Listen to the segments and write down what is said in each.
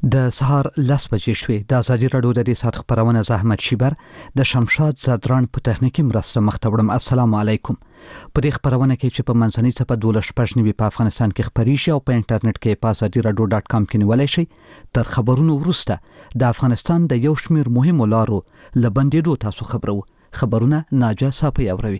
د سهار 10 بجې شوې. د ازادي راډیو د دې ساعت خبرونه زحمت شیبر د شمشاد زادران په تخنیکی مرسته مخته وړم. السلام علیکم. په دې خبرونه کې چې په منځنۍ صفه 12 په افغانستان کې خبري شي او په انټرنیټ کې په azadiradio.com کې نیولای شي. تر خبرونو وروسته د افغانستان د یو شمیر مهمو لارو لبندېدو تاسو خبرو. خبرونه ناجا صافي اوروي.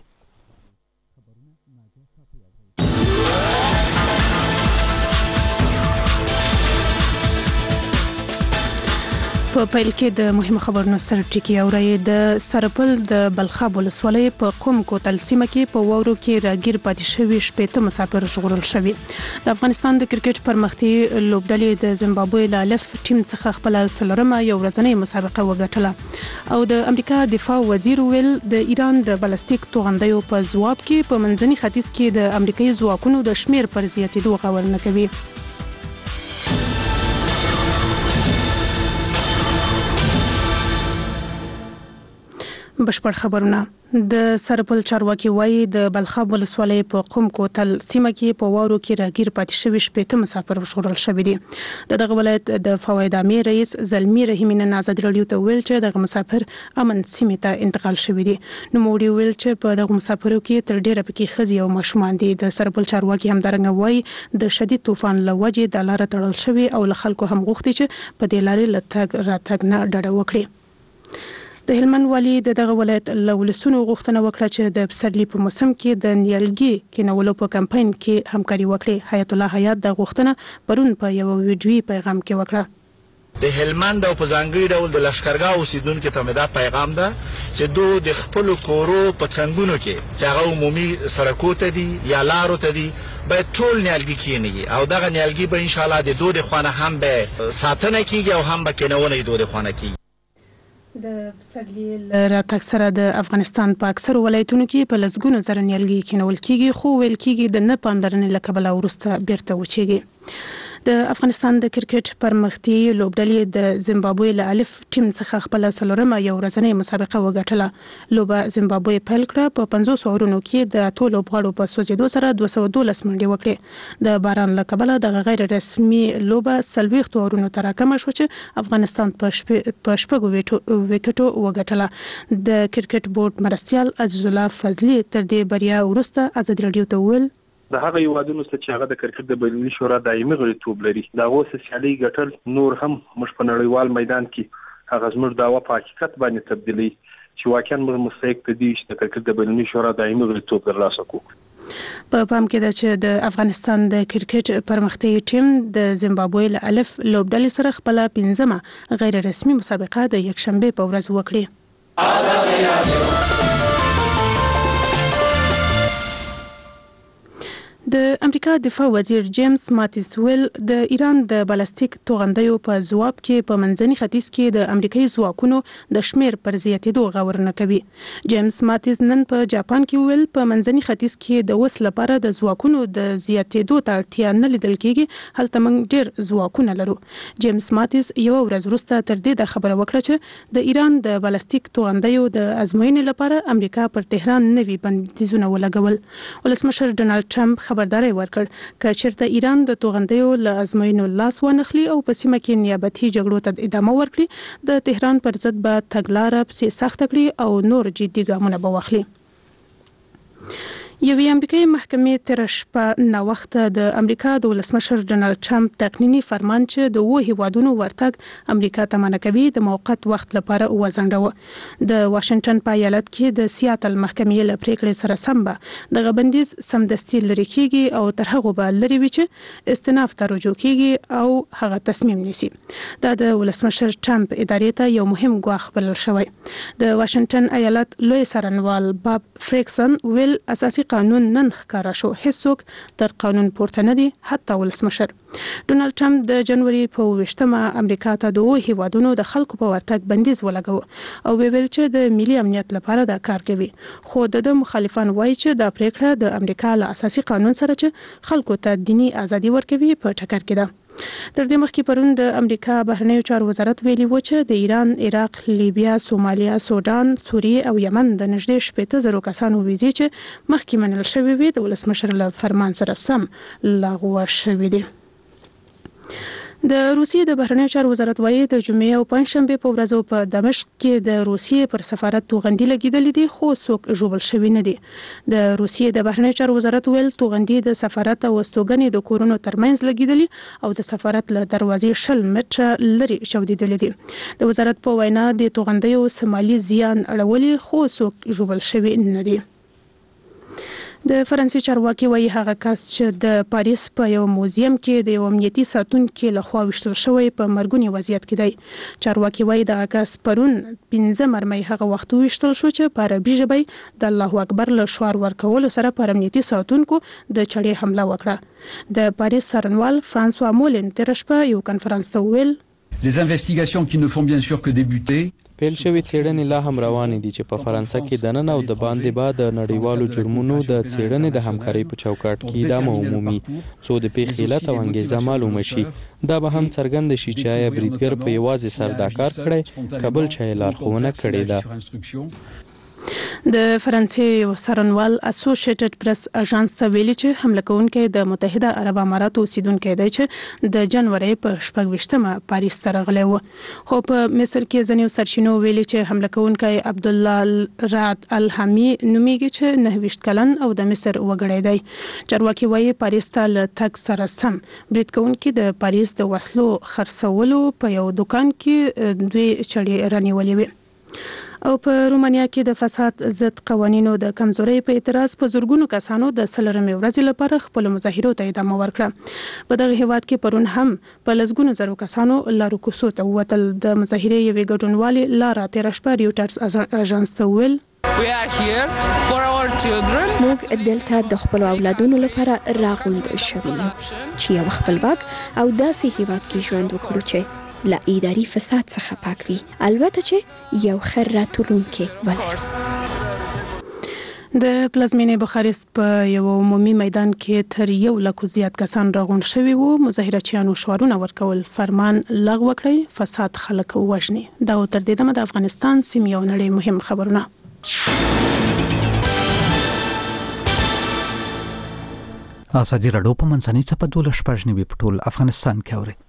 په پیل کې د مهمه خبرونو سره ټکی اوري. د سرپل د بلخاب ولسوالۍ په قوم کوتل سیمه کې په وورو کې راګیر پاتې شوی شپېته مسافر ژغورل شوي. د افغانستان د کرکټ پرمختي لوبډلې د زیمبابوې له الف ټیم څخه خپل سلورمه یو ورځنۍ مسابقه وګټله. او د امریکا دفاع وزیر ویل د ایران د بلستیک توغندیو په ځواب کې په منځني ختیځ کې د امریکایي ځواکونو د شمیر پر زیاتېدو غور نه کوي. بشپړ خبرونه. د سرپل چارواکي وایي د بلخاب ولسوالۍ په قوم کوتل سیمه کې په وورو کې راګیر پاتې شوی شپېته مسافر ژغورل شوي دي. دغه ولایت د فواید عامې رئیس زلمی رحیمي نن ازادي راډیو ته ویل چې دغه مسافر امن سیمه ته انتقال شوي دي. نو موږ ویل چې په دغه مسافرو کې تر ډیره پکې ښځې او ماشومان دي. د سرپل چارواکي همدارنګه وایي د شدید طوفان له وجې د لاره تړل شوی او له خلکو هم غوښتي چې په دې لارې له تګ راتګ نه ډډه وکړي. د هلمند والی دغه ولایت له ولسونو غوښتنه وکړه چې د پسرلي په موسم کې د نیالګي کینولو په کمپاین کې همکاري وکړي. حیات الله حیات د غوښتنه پرون په یو ویډیوي پیغام کې وکړه. د هلمند او په ځانګړي ډول د لشکرګاه اوسیدونکو ته دا پیغام ده چې دوی د خپل کورو په څنګونو کې چې هغه عمومي سړکو ته دي یا لارو ته دي باید ټول نیالګي کیني او دغه نیالګي به ان شاء الله د دوی خونه هم به ساتنه کیږي او هم به کینونه دوی خونه کیږي. د پسرلي راتګ سره د افغانستان په اکثر ولایتونو کې په لسګونو زره نیالګي کینول کیږي، خو ویل کیږي د نه پاملرنې له کبله وروسته بیرته وچیږي. د افغانستان د کرکټ پرمختي لوبډلې د زیمبابوې له الف ټیم څخه خپل سلورمه یو ورځنۍ مسابقه وګټله. لوبه زیمبابوې پیل کړه. په 500 اورونو کې د ټولو لوبغاړو په سوځېدو سره 212 منډې وکړې. د باران له کبله د غیر رسمي لوبه 40 اورونو ته راکمه شو چې افغانستان په شپږو وکټو وګټله. د کرکټ بورډ مرستیال عزیز الله فضلي تر دې بریا وروسته ازادي راډیو ته ویل د هغه یوادونو چې هغه د کرکټ د بینالمللي شورا دایمي غړیتوب لري دا اوس سیالي ګټل نور هم مش په نړیوال میدان کې هغه زموږ داوا په حقیقت باندې تبدیلی چې واقعا موږ مستحق دي چې د کرکټ د بینالمللي شورا دایمي غړیتوب ترلاسه کړو. په پام کې ده چې د افغانستان د کرکټ پرمختي ټیم د زیمبابوې له الف لوبډلې سره خپل 15مه غیر رسمي مسابقه د یکشنبه په ورځ وکړه. د امریکا دفاع وزیر جیمز ماتیس ویل د ایران د بلستیک توغندیو په ځواب کې په منځني ختیځ کې د امریکایي ځواکونو د شمیر پر زیاتېدو غور نه کوي. جیمز ماتیس نن په جاپان کې ویل په منځني ختیځ کې د وس لپاره د ځواکونو د زیاتېدو ته اړتیا نه لیدل کېږي، هلته موږ ډېر ځواکونه لرو. جیمز ماتیس یو ورځ وروسته تر دې د خبره وکړه چې د ایران د بلستیک توغندیو د ازموینې لپاره امریکا پر تهران نوي بندیزونه ولګول. ولسمشر ډونالد ټرمپ خبرداري ورکړ چې چېرته ایران د توغندیو له ازموینو لاس ونخلي او په سیمه کې نیابتي جګړو ته ادامه ورکړي، د تهران پر ضد به تګلاره پسې سخته کړي او نور جدي ګامونه به واخلي. یوې امریکایي محکمې تر شپه ناوخته د امریکا د ولسمشر ډونالد ټرمپ تقنیني فرمان چې د وو هیوادونو ورتګ امریکا ته منع کوي د موقت وخت لپاره وځنډاوه. د واشنگټن په ایالت کې د سیاتل محکمې له پریکړې سره سم به دغه بندیز سمدستي لري کیږي او تر هغه به لري وي چې استناف ته رجوع کیږي او هغه تصمیم نیسي. دا د ولسمشر ټرمپ ادارې ته یو مهم ګواښ بلل شوی. د واشنگټن ایالت لوی څارنوال باب فریکسن ویل اساسي قانون نن ښکارا شو، هیڅوک تر قانون پورته نه دي، حتی ولسمشر. ډونالد ټرمپ د جنوري په 28مه امریکا ته د هیوادونو د خلکو په ورتګ بندیز ولګاوه او ویل چې د ملي امنیت لپاره دا کار کوي. خو د مخالفان وایي چې دا پریکړه د امریکا له اساسي قانون سره چې خلکو ته دینی ازادي ورکوي په ټکر کې ده. تر دې مخکې پرون د امریکا بهرنیو چارو وزارت ویلي و چې د ایران، عراق، لیبیا، سومالیا، سودان، سوریه او یمن د نږدې 70,000 کسانو ویزې چې مخکې منل شوې وي د ولسمشر له فرمان سره سم لغوه شوې دي. د روسیې د بهرنیو چارو وزارت وايي د جمعې او پنځشنبه په ورځو په دمشق کې د روسیې پر سفارت توغندي لګیدلې دي خو څوک ژوبل شوی نه دي. د روسیې د بهرنیو چارو وزارت ویل توغندي د سفارت او استوګنې د کورونو ترمنځ لګیدلې او د سفارت له دروازې 20 متره لري چاودیدلې دي. د وزارت په وینا د توغندیو سمالي زیان اړولې خو څوک ژوبل شوی نه دي. د فرانسې چارواکي وايي هغه کس چې د پاریس په یو موزیم کې د یو امنیتي ساتونکو لخوا وشتل شوی په مرګونی وضعیت کې دی. چارواکي وايي د کس پرون 15 مرمۍ هغه وخت وشتل شو چې په عربي ژبه د الله اکبر له شعار ورکول سره پر امنیتي ساتونکو د چړې حمله وکړه. د پاریس څارنوال فرانسوا مولن تر شپه یو کنفرانس ته ویل Les investigations qui ne font bien sûr que débuter. پیل شوی څېړنې لا هم روانې دي چې په فرانسه کې د نن او د باندې بعد د نړیوالو جرمونو د څېړنې د همکارۍ په چوکاټ کې ادامه ومومي څو د پیښې علت او انګیزه معلومه شي. دا به هم څرګند شي چې آیا بریدګر په یوازې سر دا کار کړی که بل چا یې لارښوونه کړې ده. د فرانسې څارنوال اسوسییټډ پریس اژانس ته ویلي چې حمله کوونکی د متحده عرب اماراتو اوسیدونکی دی چې د جنوري په 28مه پاریس ته راغلی و. خو په مصر کې ځینې سرچینو ویلي چې حمله کوونکی عبد الله رعد الحمی نومیږي چې 29 کلن او د مصر وګړی دی. چارواکي وايي پاریس ته له تګ سره سم برید کوونکی د پاریس د وسلو خرڅولو په یو دکان کې دوی چړې رانیولې وي. او په رومانیا کې د فساد ضد قوانینو د کمزورۍ په اعتراض په زورګونو کسانو د سلرمې ورځې لپاره خپل مظاهرو ته ادامه ورکړه. په دغه هیواد کې پرون هم په لسګونو زرو کسانو لارو کوڅو ته ووتل. د مظاهرې یوې ګډونوالې لارا تیر شپه ریوټرز اژانس ته ویل موږ دلته د خپل اولادونو لپاره راغونډ شوي چې یو خپلواک او داسې هیواد کې ژوند وکړو چې لا اداري فساد څخه پاک وي، البته چې یو خیر راتلونکي ولري. د پلازمینې بخارست په یو عمومي میدان کې تر 100,000 زیات کسان راغونډ شوي وو. مظاهرچیانو شعارونه ورکول فرمان لغوه کړی، فساد خلک وژني. دا تر دې دمه د افغانستان سیمې او نړۍ مهم خبرونه. ازادي راډیو په منځنۍ څپه 12 په ټول افغانستان کې اوري.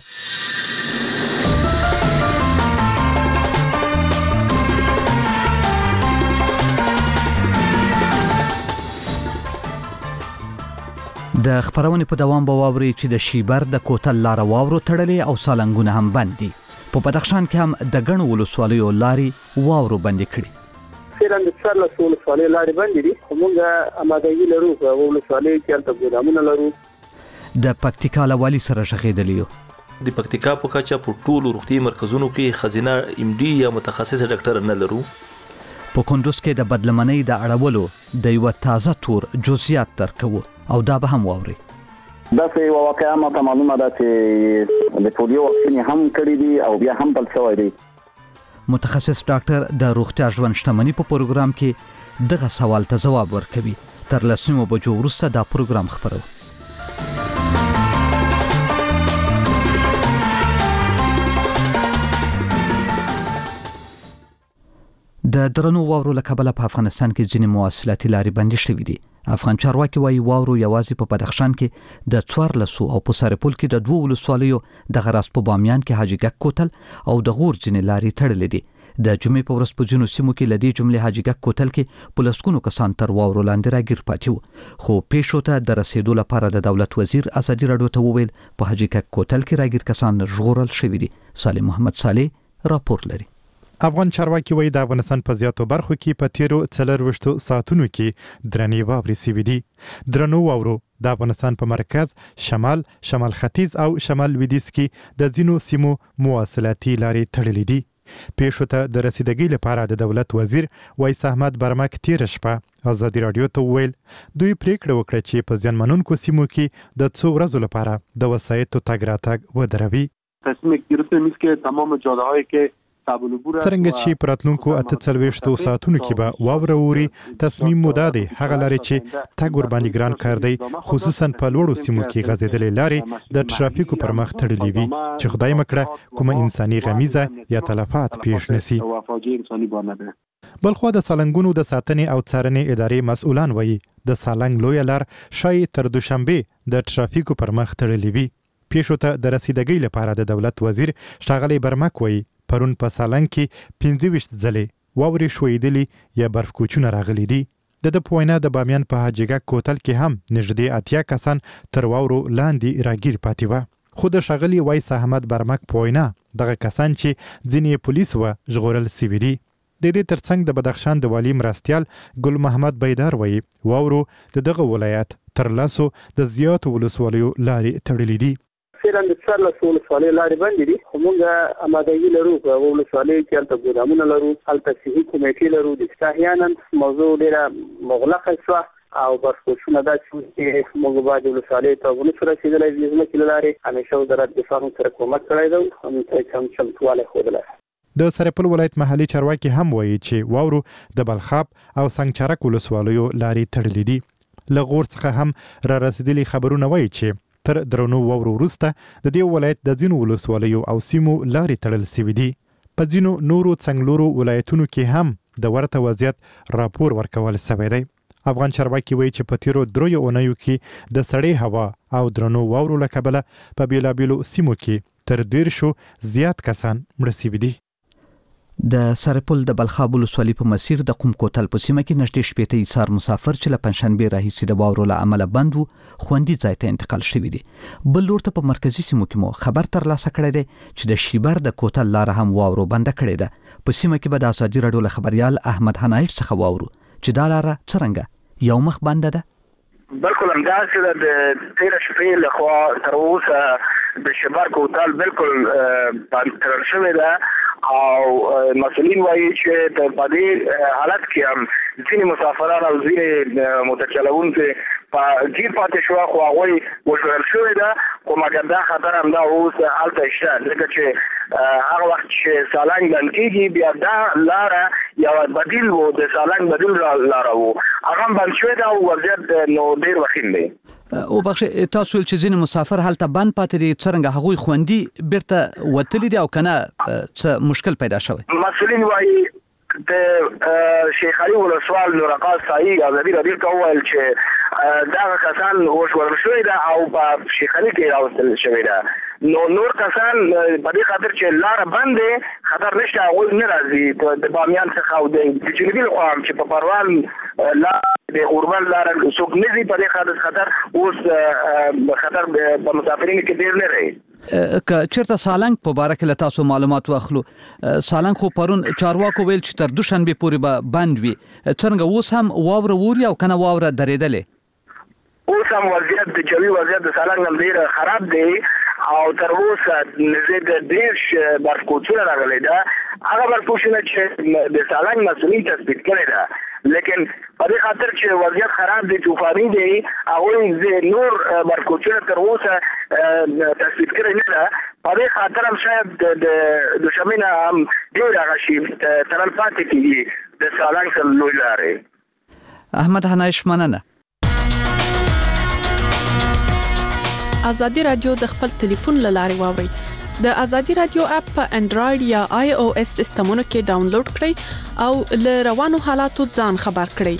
د خبرونې په دوام به واوري چې د شیبر د کوتل لار واورو تړلې او سالنګونه هم بند دي. په بدخشان کې هم د ګڼو ولسوالیو لارې واورو بند کړي. فعلا د څلور ولسوالۍ لارې بند دي. موږ آمادګي لرو په ولسوالۍ کې تل ګودامونه لرو. د پکتیکا له والی سره شخېدلیو. د پکتیکا په کچه په ټولو روغتي مرکزونو کې خزینه ام ډي یا متخصص ډاکټر نه لرو. په کندوز کې د بدلمنۍ د اړولو د یو تازه تور جزئیات درکو او دا به هم واوري. دا څه یو واقعا ما ته معلومه ده چې د پولیو واکسین هم کړی دي او بیا هم بل شوی دی. متخصص ډاکټر د روغتیا ژوند شتمنۍ په پروګرام کې دغه سوال ته ځواب ورکوي. تر 10 بجو وروسته دا پروګرام خبرو. د درنو واورو له کبله په افغانستان کې ځینې مواصلاتي لارې بندي شوې دي. افغان چارواکي وايي واورو یوازې په بدخشان کې د 14 او په سرپل کې د 2 ولسوالیو د غراس په بامیان کې حاجی ګک کوتل او د غور ځینې لارې تړلې دي. د جمعې په ورځ په ځینو سیمو کې لدی جملې حاجی ګک کوتل کې په لسګونو کسان تر واورو لاندې راګیر پاتې وو. خو پیښو ته د رسیدو لپاره د دولت وزیر ازادي راډیو ته وویل په حاجی ګک کوتل کې راګیر کسان ژغورل شوي دي. صالح محمد صالح راپور لري. افغان چارواکي وایي د افغانستان په زیاتو برخو کې په تیرو 24 ساعتونو کې درنې واورې سوي دي. درنو واورو د افغانستان په مرکز، شمال، شمال ختیځ او شمال لویدیځ کې د ځینو سیمو مواصلاتي لارې تړلې دي. پیښو ته د رسیدګۍ لپاره د دولت وزیر وایس احمد برمک تیر شپه ازادي راډیو ته ویل دوی پریکړه وکړه چې په ځانمنونکو سیمو کې د څو ورځو لپاره د وسایطو تګ راتګ ودروي. تصمیم گرفته نیست که تمام جاده‌هایی که څرنګه چې په راتلونکو 48 ساعتونو کې به واوره ووري، تصمیم مو دا دی هغه لارې چې تګ ورباندې ګران کار دی، خصوصا په لوړو سیمو کې غځېدلې لارې د ټرافیکو پر مخ تړلې وي چې خدای مکړه کومه انساني غمیزه یا تلفات پیښ نشي. بلخوا د سالنګونو د ساتنې او څارنې ادارې مسؤلان وایي د سالنګ لویه لار شاید تر دوشنبه د ټرافیکو پر مخ تړلې وي. پیښو ته د رسیدګۍ لپاره د دولت وزیر ښاغلی برمک وایي پرون په سالنګ کې 25 ځلې واورې شویدلې یا برف کوچونه راغلي دي. د په وینا د بامیان په حاجیګا کوتل کې هم نږدې 80 کسان تر واورو لاندې راګیر پاتې وو. خو د ښاغلي وایس احمد برمک په وینا دغه کسان چې ځینې پولیس و ژغورل سوي دي. د دې ترڅنګ د بدخشان د والی مرستیال ګل محمد بیدار وایي واورو دغه ولایت تر لاسو د زیاتو ولسوالیو لارې تړلې دي. فعلا د څلور ولسوالۍ لارې بندې دي. موږ آمادګي لرو په ولسوالۍ کې هلته ګودامونه لرو، هلته صحي کمیټې لرو. د احیانا موضوع ډېره مغلقه شوه او بس کوشونه دا چې موږ باید ولسوالۍ ته ونشو رسېدلی د ځمکې له لارې. همیشه وزارت دفاع موږ سره کومک کړی دی، همدلته یې چمتووالی ښودلی. د سرپل ولایت محلي چارواکي هم وایي چې واورو د بلخاب او سنگچرک ولسوالیو لارې تړلې دي. له غور څخه هم را رسیدلي خبرونه وایي چې تر درنو واورو وروسته د دې ولایت د ځینو ولسوالیو او سیمو لارې تړل سوي دي. په ځینو نورو څنګلورو ولایتونو کې هم د ورته وضعیت راپور ورکول سوی دی. افغان چارواکي وایي چې په تیرو 3 اونیو کې د سړې هوا او درنو واورو له کبله په بیلابیلو سیمو کې تر 10 زیات کسان مړه سوي دي. د سرپل د بلخاب ولسوالۍ په مسیر د قم کوتل په سیمه کې نږدې شپېته ایثار مسافر چې له پنځشنبې راهیسې د واورو له امله بند وو خوندي ځای ته انتقال شوي دي. بل لور ته په مرکزي سیمو کې مو خبر ترلاسه کړی دی چې د شیبر د کوتل لاره هم واورو بنده کړې ده. په سیمه کې به د ازادي راډیو له خبريال احمد حنایت څخه واورو چې دا لاره څرنګه یو مخ بنده ده. بالکل همداسې د تېره شپې لخوا تر اوسه د شیبر کوتل بالکل بند کړل شوی ده او مسؤلین وایي چې په دې حالت کې هم ځینې مسافران او ځینې موټر چلوونکي په گیر پاتې شو خو هغوی وژغورل شوي ده. خو مګر دا خطر همدا اوس هلته شته ځکه چې هغه وخت چې سالنګ بند کېږي بیا دا لاره یوه بدیل و د سالنګ بدیل لاره و هغه هم بند شوی ده او وضعیت نو ډېر وخیم دی. او بخش تاسو چې ځینې مسافر هلته بند پاتې دي څرنګه هغوی خوندي بیرته وتلي دي او کنه څه مشکل پیدا شوی؟ مسؤلین وایي د شیخ علي ولسوال نورقاس سایي ازادي راډیو ته وویل چې دغه کسان وژغورل شوي ده او په شیخ علي کې راوستل شوي ده. نو نور کسان په دې خاطر چې لاره بند دی خطر نشته هغوی نه راځي د بامیان څخه او د جنوبي لخوا هم چې په پروان د اوربل لاره څوک نه ځي په دې خطر اوس خطر په مسافرینو کې ډېر نه دی. که چیرته سالنګ په باره کې له تاسو معلومات واخلو سالنګ خو پرون چارواکو ویل چې تر دوشنبې پورې به بند وي څرنګه اوس هم واوره ووري او کنه واوره درېدلې؟ اوس هم وضعیت د جوي وضعیت د سالنګ هم ډېر خراب دی او تر اوسه نږدې د 10 برف کوچونه راغلي ده. هغه برف کوچونه چې د سالنګ مسؤلین تثبیت کړي ده لیکن په دې خاطر چې وضعیت خراب دی طوفاني دی هغوی نور برف کوچونه تر اوسه تثبیت کړي نه ده. په دې خاطر هم شاید د دوشنبې نه هم ډېر هغه شي تړل پاتې کېږي د سالنګ سره لوی لارې. احمد حنایش مننه. ازادي رادیو د خپل ټلیفون له لارې واورئ. د ازادي رادیو اپ په انډراید یا آی او اس سیستمونو کې ډاونلوډ کړئ او له روانو حالاتو ځان خبر کړئ.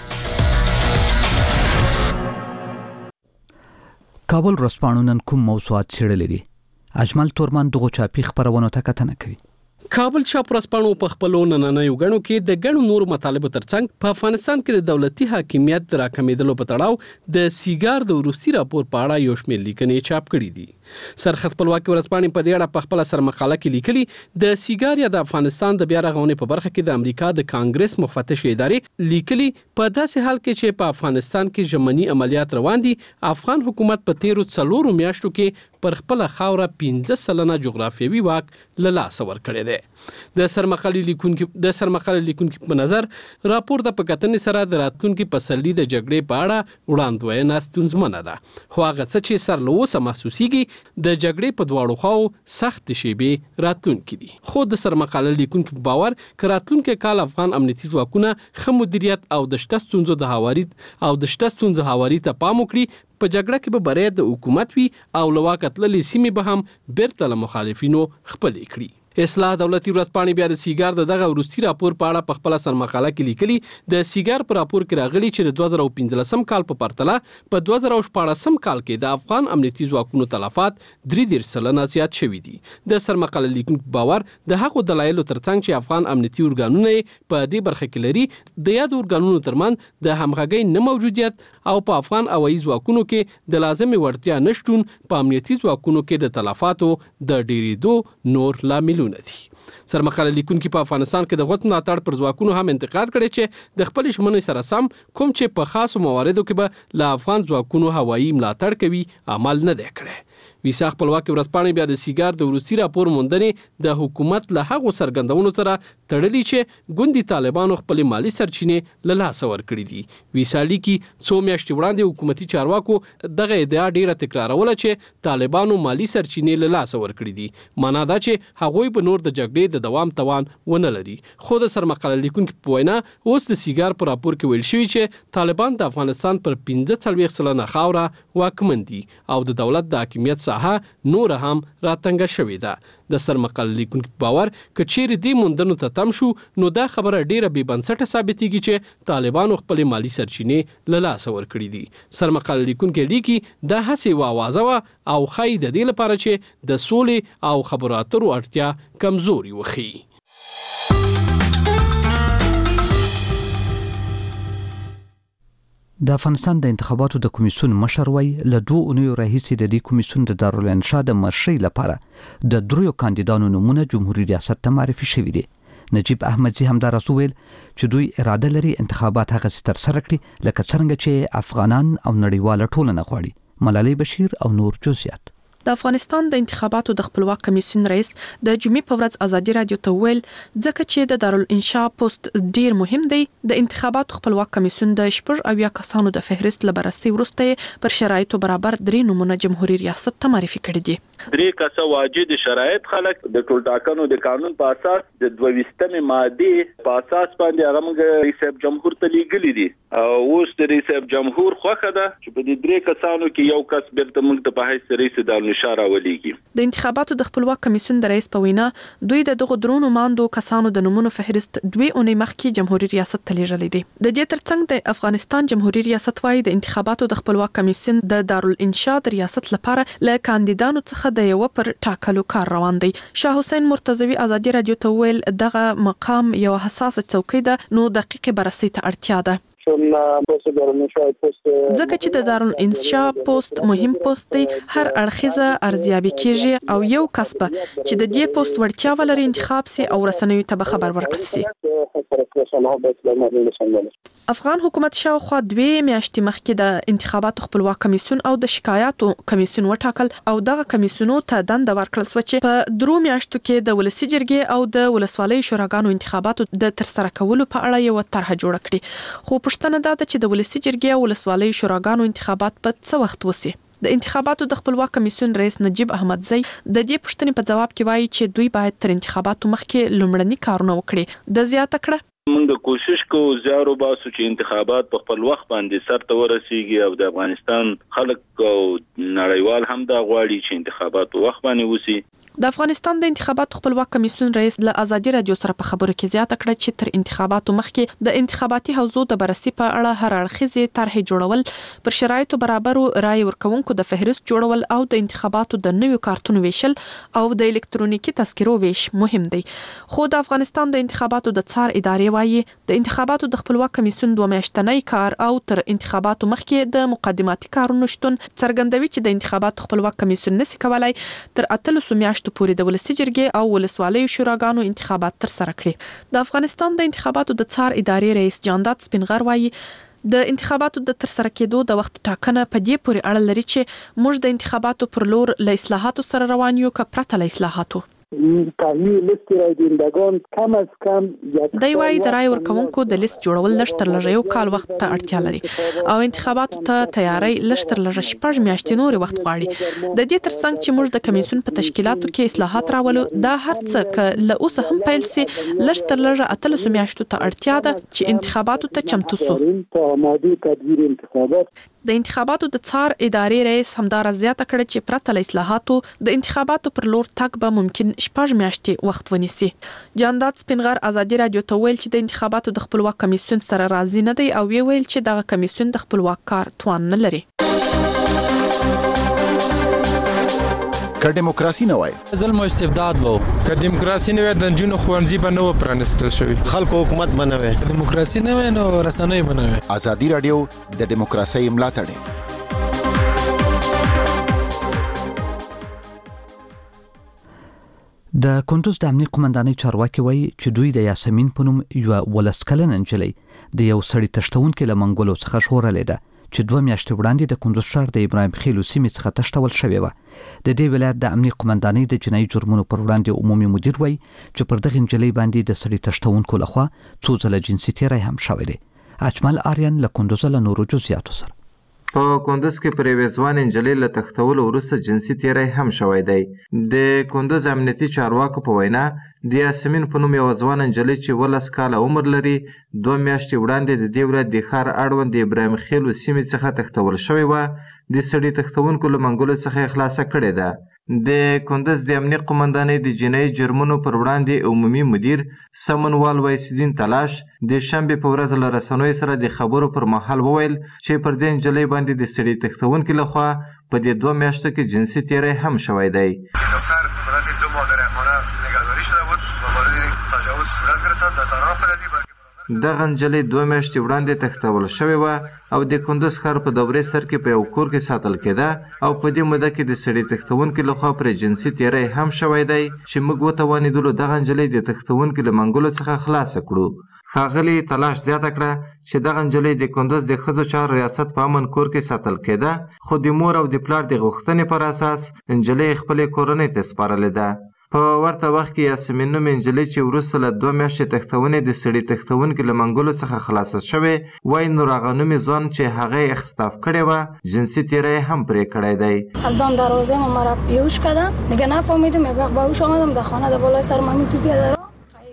کابل ورځپاڼو نن کوم موضوعات څېړلي دي؟ اجمل تورمان دغه چاپي خبرونو ته کتنه کوي. کابل چاپ ورځپاڼو په خپلو نننیو غړو کې د ګڼو نورو مطالبو ترڅنګ په افغانستان کې د دولتي حاکمیت راکمېدلو په تړاو د سیګار د روسي راپور په اړه یو شمېر لیکنې چاپ کړي دي. سرخط خپلواکي ورځپاڼې په دې اړه په خپل سرمقاله کې لیکلي د سیګار یا د افغانستان د بیا رغونې په برخه کې د امریکا د کانګرس مفتش ادارې لیکلي په داسې حال کې چې په افغانستان کې ژمنی عملیات روان دي افغان حکومت په تیرو 4 میاشتو کې پر خپل خاوره 15% جغرافیوي واک له لاس ورکړی دی. د سرمقاله لیکونکو په نظر راپور د پکتنې سره د راتلونکو پسرلي د جګړې په اړه وړاندوینه ستونزمنه ده. خو هغه څه چې سر له اوسه محسوسیږي د جګړې په دواړو خواو سخت شیبې راتلونکي دي. خو د سرمقاله لیکونکو په باور که راتلونکي کال افغان امنیتي ځواکونه ښه مدیریت او د شته ستونزو هواري ته پام وکړي په جګړه کې به بری د حکومت وي او لواکت للی سیمې به هم بیرته له مخالفینو خپلې کړي. اصلاح دولتي ورځپاڼې بیا د سیګار دغه وروستي راپور په اړه په خپل سرمقاله کې لیکلي د سیګار پر راپور کې راغلي چې د 2015 کال په پرتله په 2014 کال کې د افغان امنیتي ځواکونو تلفات 3% زیات شوي دي. د سرمقاله لیکونکو باور د هغو دلایلو ترڅنګ چې افغان امنیتي ارګانونه په دې برخه کې لري د یاد ارګانونو ترمن د همغږۍ نه موجودیت او په افغان هوایي ځواکونو کې د لازمي وړتیا نشټون په امنیتي ځواکونو کې د تلفاتو د ډیریدو نور لاملونه دي. سرمقاله لیکونکو په افغانستان کې د غوت ملاتړ پر ځواکونو هم انتقاد کړی چې د خپل شمنې سره سم کوم چې په خاصو مواردو کې به له افغان ځواکونو هوایي ملاتړ کوي عمل نه دی کړی. ویسا خپلواکي ورځپاڼې بیا د سیګار د وروستي راپور موندنې د حکومت له هغو څرګندونو سره تړلي چې ګوندي طالبانو خپل مالی سرچینې له لاسه ورکړي دي. ویسا لیکي څو میاشتې وړاندې حکومتي چارواکو دغه ادعا ډیره تکراروله چې طالبانو مالی سرچینې له لاسه ورکړي دي. معنا دا چې هغوی به نور د جګړې د دوام توان ونه لري. خو د سرمقاله لیکونکو په وینا اوس د سیګار په راپور کې ویل شوی چې طالبان د افغانستان پر 45% خاوره واکمن دي او د دولت د حاکمیت ساحه نور هم راتنګه شوې ده. د سرمقاله لیکونکو باور کچېر دې موندنو ته تم شو نو دا خبره ډیره بې بنسټه ثابتېږي چې طالبانو خپل مالی سرچینې له لاسه ورکړي دي. سرمقاله لیکونکو لیکي دا هڅې واوازه او خای د دې لپاره چې د سولې او خبرو اترو اړتیا کمزوري وخی. د افغانستان د انتخاباتو د کمیسیون مشر وای له 2 اونیو راهیسې د دې کمیسیون د دارالانشا د مرشي لپاره د 3 کاندیدانو نمونه جمهوریت ریاست ته معرفي شوي دي. نجیب احمدزی همدارس ویل چې دوی اراده لري انتخابات هغه تر سره کړي لکه څنګه چې افغانان او نړیواله ټولنه غواړي. ملالۍ بشیر او نور جزئیات. د افغانستان د انتخاباتو د خپلواک کمیسیون رئیس د جمعې په ورځ ازادي رادیو ته ویل ځکه چې د دارالانشا پوسټ ډیر مهم دی د انتخاباتو خپلواک کمیسیون د 14 کسانو د فهرست لبرسي ورسته پر شرایطو برابر 3 نمونه جمهوریت ریاست ته معرفي کړي دي. 3 کسه واجد شرایط خلک د ټولټاکنو د قانون په اساس د 22مه ماده په اساس باندې هغه رئیس جمهور ته لیږلي دي او اوس د رئیس جمهور خوخه ده چې په دې 3 کسانو کې یو کس بیرته ملک ته په حیث رئیس د انتخاباتو د خپلواک کمیسیون د رئیس په وینا دوی د دغه درونو ماندو کسانو د نمونه فهرست 2 اونۍ مخکې جمهوریت ریاست ته لیږلي دي. د دې ترڅنګ د افغانستان جمهوریت ریاست وايي د انتخاباتو د خپلواک کمیسیون د دارالانشا د ریاست لپاره له کاندیدانو څخه د یو پر ټاکلو کار روان دی. شاه حسین مرتضوی ازادي رادیو ته ویل دغه مقام یو حساس څوکۍ ده نو دقیق بررسي ته اړتیا ده. ځکه چې د دارالانشا پوسټ مهم پوسټ دی هر اړخیزه ارزیابي کیږي او یو کس به چې د دې پوسټ ورتیا ولري انتخاب سي او رسنیو ته خبر ورکړي سي. افغان حکومت شاوخوا 2 میاشتې مخکې د انتخاباتو خپلواک کمیسیون او د شکایاتو کمیسیون وټاکل او دغه کمیسیونو ته دنده ورکړل شو چې په 3 میاشتو کې د ولسی جرګې او د ولسوالۍ شوراګانو انتخاباتو د ترسره کولو په اړه یو طرح جوړ کړي. خو پښتنه دا چې د ولسی جرګې او ولسوالۍ شوراګانو انتخابات په څه وخت وسی. د انتخاباتو د خپلواک کمیسیون رئیس نجیب احمدزی د دې پوښتنې په جواب کې وایي چې دوی باید تر انتخاباتو مخکې لومړني کارونه وکړي. د زیاته کړه موږ کوشش کوو زیارو باسو چې انتخابات په خپل وخت باندې سر ته ورسیږي او د افغانستان خلک او نړیوال هم دا غواړي چې انتخابات په وخت باندې وسی. د افغانستان د انتخاباتو خپلواک کمیسیون رئیس له ازادي رادیو سره په خبرو کې زیاته کړه چې تر انتخاباتو مخکې د انتخاباتي حوزو د بررسي په اړه هر اړخیزه طرحې جوړول پر شرایطو برابرو رای ورکوونکو د فهرست جوړول او د انتخاباتو د نویو کارتونو ویشل او د الکترونیکي تذکرو ویش مهم دی. خو د افغانستان د انتخاباتو د څار ادارې وايي د انتخاباتو د خپلواک کمیسیون 2 میاشتنی کار او تر انتخاباتو مخکې د مقدماتي کارونو شتون څرګندوي چې د انتخاباتو خپلواک کمیسیون نشي کولای تر 13 میاشتو پورې د ولسی جرګې او ولسوالۍ شوراګانو انتخابات تر سره کړي. د افغانستان د انتخاباتو د څار ادارې رئیس جانداد سپینغر وايي د انتخاباتو د تر سره کېدو د وخت ټاکنه په دې پورې اړه لري چې موږ د انتخاباتو پر لور له اصلاحاتو سره روان یو که پرته له اصلاحاتو. دی وايي د رای ورکوونکو د لیست جوړول لږ تر لږه یو کال وخت ته اړتیا لري او انتخاباتو ته تیاری لږ تر لږه 6 میاشتې نور وخت غواړي. د دې ترڅنګ چې موږ د کمیسیون په تشکیلاتو کې اصلاحات راولو دا هر څه ک له اوسه هم پیل سي لږ تر لږه 13 میاشتو ته اړتیا ده چې انتخاباتو ته چمتو سو. د انتخاباتو د څار ادارې رئیس همدار زیاته کړ چې پرته له اصلاحاتو د انتخاباتو پر لور تګ به ممکن 6 میاشتې وخت ونیسي. جانداد سپینغر ازادي رادیو ته ویل چې د انتخاباتو د خپلواک کمیسیون سره راضي نه دی او ویل چې دغه کمیسیون د خپلواک کار توان نه لري. که دیموکراسي نه وای ظلم او استبداد وو، که دیموکراسي نه وای د جنونو خوانزي به نه پرانستل شوی، خلکو حکومت بنوي، دیموکراسي نه وای نو رسنۍ بنوي. ازادي رادیو د دیموکراسي ملاتړ. د کندوز د امنیت قومندانۍ چارواکي وایي چې دوی د یاسمین په نوم یو ولسکلن انجلۍ د یو سړي تشتونکو له منګولو څخه ژغورلې ده چې 2 میاشتې وړاندې د کندوز ښار د ابراهیم خیلو سیمې څخه تشتول شوې وه. د دې ولایت د امنیت قومندانۍ د جنایي جرمونو پر وړاندې عمومي مدیر وایي چې پر دغه انجلۍ باندې د سړي تشتونکو لخوا څو ځله جنسي تیری هم شوی دی. اجمل آریان له کندوز له نورو جزئیاتو سره. په کندوز کې پر یوې ځوان نجلۍ له تښتولو وروسته جنسي تیری هم شوی دی. د کندوز امنیتي چارواکو په وینا د یاسمین په نوم یوه ځوان نجلۍ چې 12 کاله عمر لري 2 میاشتې وړاندې د دې ولایت د ښار اړوند د ابراهیم خیلو سیمې څخه تښتول شوې وه. د سړي تښتونکو له منګولو څخه یې خلاصه کړې ده. د کندوز د امنیت قومندانۍ د جنایي جرمونو پر وړاندې عمومي مدیر سمنوال ویسدین تلاش د شنبې په ورځ له رسنیو سره د خبرو پر مهال وویل چې پر دې نجلۍ باندې د سړي تښتونکي لخوا په دې 2 میاشتو کې جنسي تیری هم شوی دی. دختر برای 2 ماه در خانه نگهداری شده بود و مورد تجاوز صورت گرفت در طرف فلزی. دغه نجلۍ 2 میاشتې وړاندې تښتول شوې وه او د کندوز ښار په دورې سر کې په یو کور کې ساتل کېده او په دې موده کې د سړي تښتونکي لخوا پرې جنسي تیری هم شوی دی چې موږ وتوانېدلو دغه نجلۍ د تښتونکي له منګولو څخه خلاصه کړو. ښاغلي تلاش زیاته کړه چې دغه نجلۍ د کندوز د ښځو چارو ریاست په امن کور کې ساتل کېده خو د مور او د پلار د غوښتنې پر اساس نجلۍ خپلې کورنۍ ته سپارلې ده. په ورته وخت کې یاسمین نومې نجلۍ چې وروسته له 2 میاشتې تښتونې د سړي تښتونکي له منګولو څخه خلاصه شوې وایي نور هغه نومې ځوان چې هغه یې اختطاف کړې وه جنسي تیری هم پرې کړی دی. از دم دروازه ما را بیهوش کردن دیگه نفهمیدم یک وقت به هوش آمدم در خانه در بالای سرم همین تو پیاده رو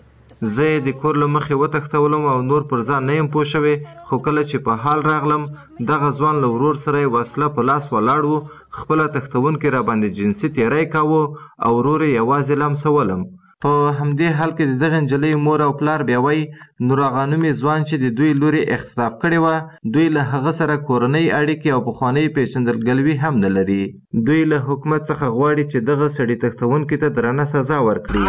زه یې د کور له مخې وتښتولم او نور پر ځان نه یم پوه شوې خو کله چې په حال راغلم دغه ځوان له ورور سره یې وسله په لاس ولاړ و خپله تښتونکي را باندې جنسي تیری کاوه او ورور یې یوازې لمسولم. په همدې حال کې د دغه نجلۍ مور او پلار بیا وایي نور هغه نومې ځوان چې د دوی لورې اختطاف کړې وه دوی له هغه سره کورنۍ اړیکې او پخوانۍ پیژندګلوي هم نه لري. دوی له حکومت څخه غواړي چې دغه سړي تښتونکي ته درنه سزا ورکړي.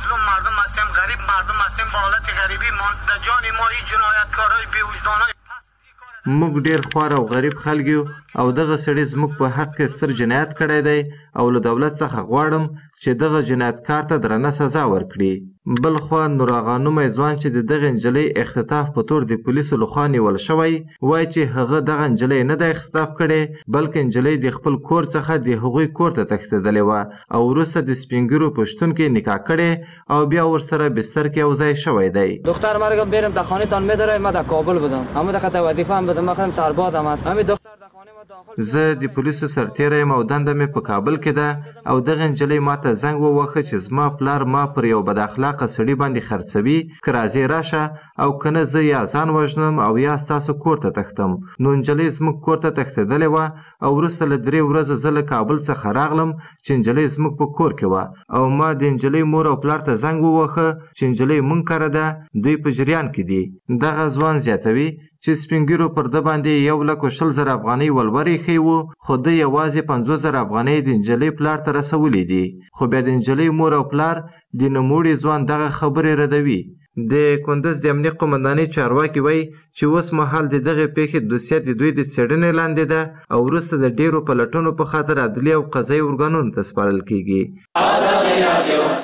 موږ ډیر خوار او غریب خلک یو او دغه سړي زموږ په حق کې ستر جنایت کړی دی او له دولت څخه غواړم چې دغه جنایتکار ته درنه سزا ورکړي. بل خوا نور هغه نومی ځوان چې د دغه نجلۍ اختطاف په تور د پولیسو لخوا نیول شوی وایي چې هغه دغه نجلۍ نه ده اختطاف کړې بلکې نجلۍ د خپل کور څخه د هغوی کور ته تښتېدلې وه او وروسته د سپین ږیرو په شتون کې نکاح کړې او بیا ورسره بستر کې یو ځای شوی دی. دختر مرگم برم در خانه تان میداره ما در کابل بودم اما در خط وظیفه هم بدم من سربازم هست همین دختر در خانه ما داخل زه د پولیسو سرتیری یم او دنده مې په کابل کې ده او دغه نجلۍ ماته زنګ ووهه چې زما پلار ما پر یو بد اخلاقه سړي باندې خرڅوي که راځې راشه او که نه زه یا ځان وژنم او یا ستاسو کور ته تښتم. نو نجلۍ زموږ کور ته تښتېدلې وه او وروسته له 3 ورځو زه له کابل څخه راغلم چې نجلۍ زموږ په کور کې وه او ما د نجلۍ مور او پلار ته زنګ ووهه چې نجلۍ مونږ کره ده دوی په جریان کې دي. دغه ځوان زیاتوي چې سپین ږیرو پر ده باندې 1,20,000 افغانۍ ولور ایښی و خو ده یوازې 50,000 افغانۍ د نجلۍ پلار ته رسولي دي خو بیا د نجلۍ مور او پلار د نوموړي ځوان دغه خبرې ردوي. د کندوز د امنیت قومندانۍ چارواکي وایي چې اوس مهال د دغې پیښې دوسیه د دوی د څېړنې لاندې ده او وروسته د ډېرو پلټنو په خاطر عدلي او قضایي ارګانونو ته سپارل کیږي.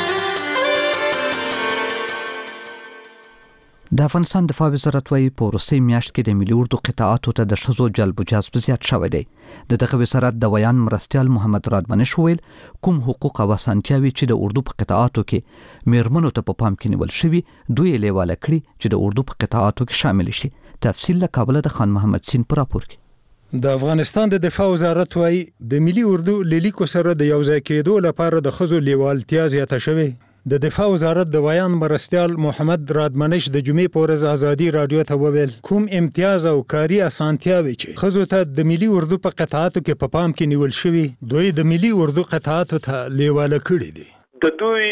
د افغانستان دفاع وزارت وايي په وروستۍ میاشت کې د ملي اردو قطاعاتو ته د ښځو جلب و جذب زیات شوی دی. د دغه وزارت د ویان مرستیال محمد رادمنش ویل کوم حقوق او اسانتیاوې چې د اردو په قطاعاتو کې میرمنو ته په پام کې نیول شوي دوی یې لیواله کړي چې د اردو په قطاعاتو کې شامل شي. تفصیل له کابل د خان محمد سین په راپور کې. د افغانستان د دفاع وزارت وايي د ملي اردو لیلیکو سره د یوځای کېدو لپاره د ښځو لیوالتیا زیاته شوې. د دفاع وزارت د ویان مرستیال محمد رادمنش د جمعې په ورځ ازادي رادیو ته وویل کوم امتیاز او کاري اسانتیاوي چې ښځو ته د ملي اردو په قطعاتو کې په پام کې نیول شوي دوی د ملي اردو قطعاتو ته لیواله کړي دي. د دوی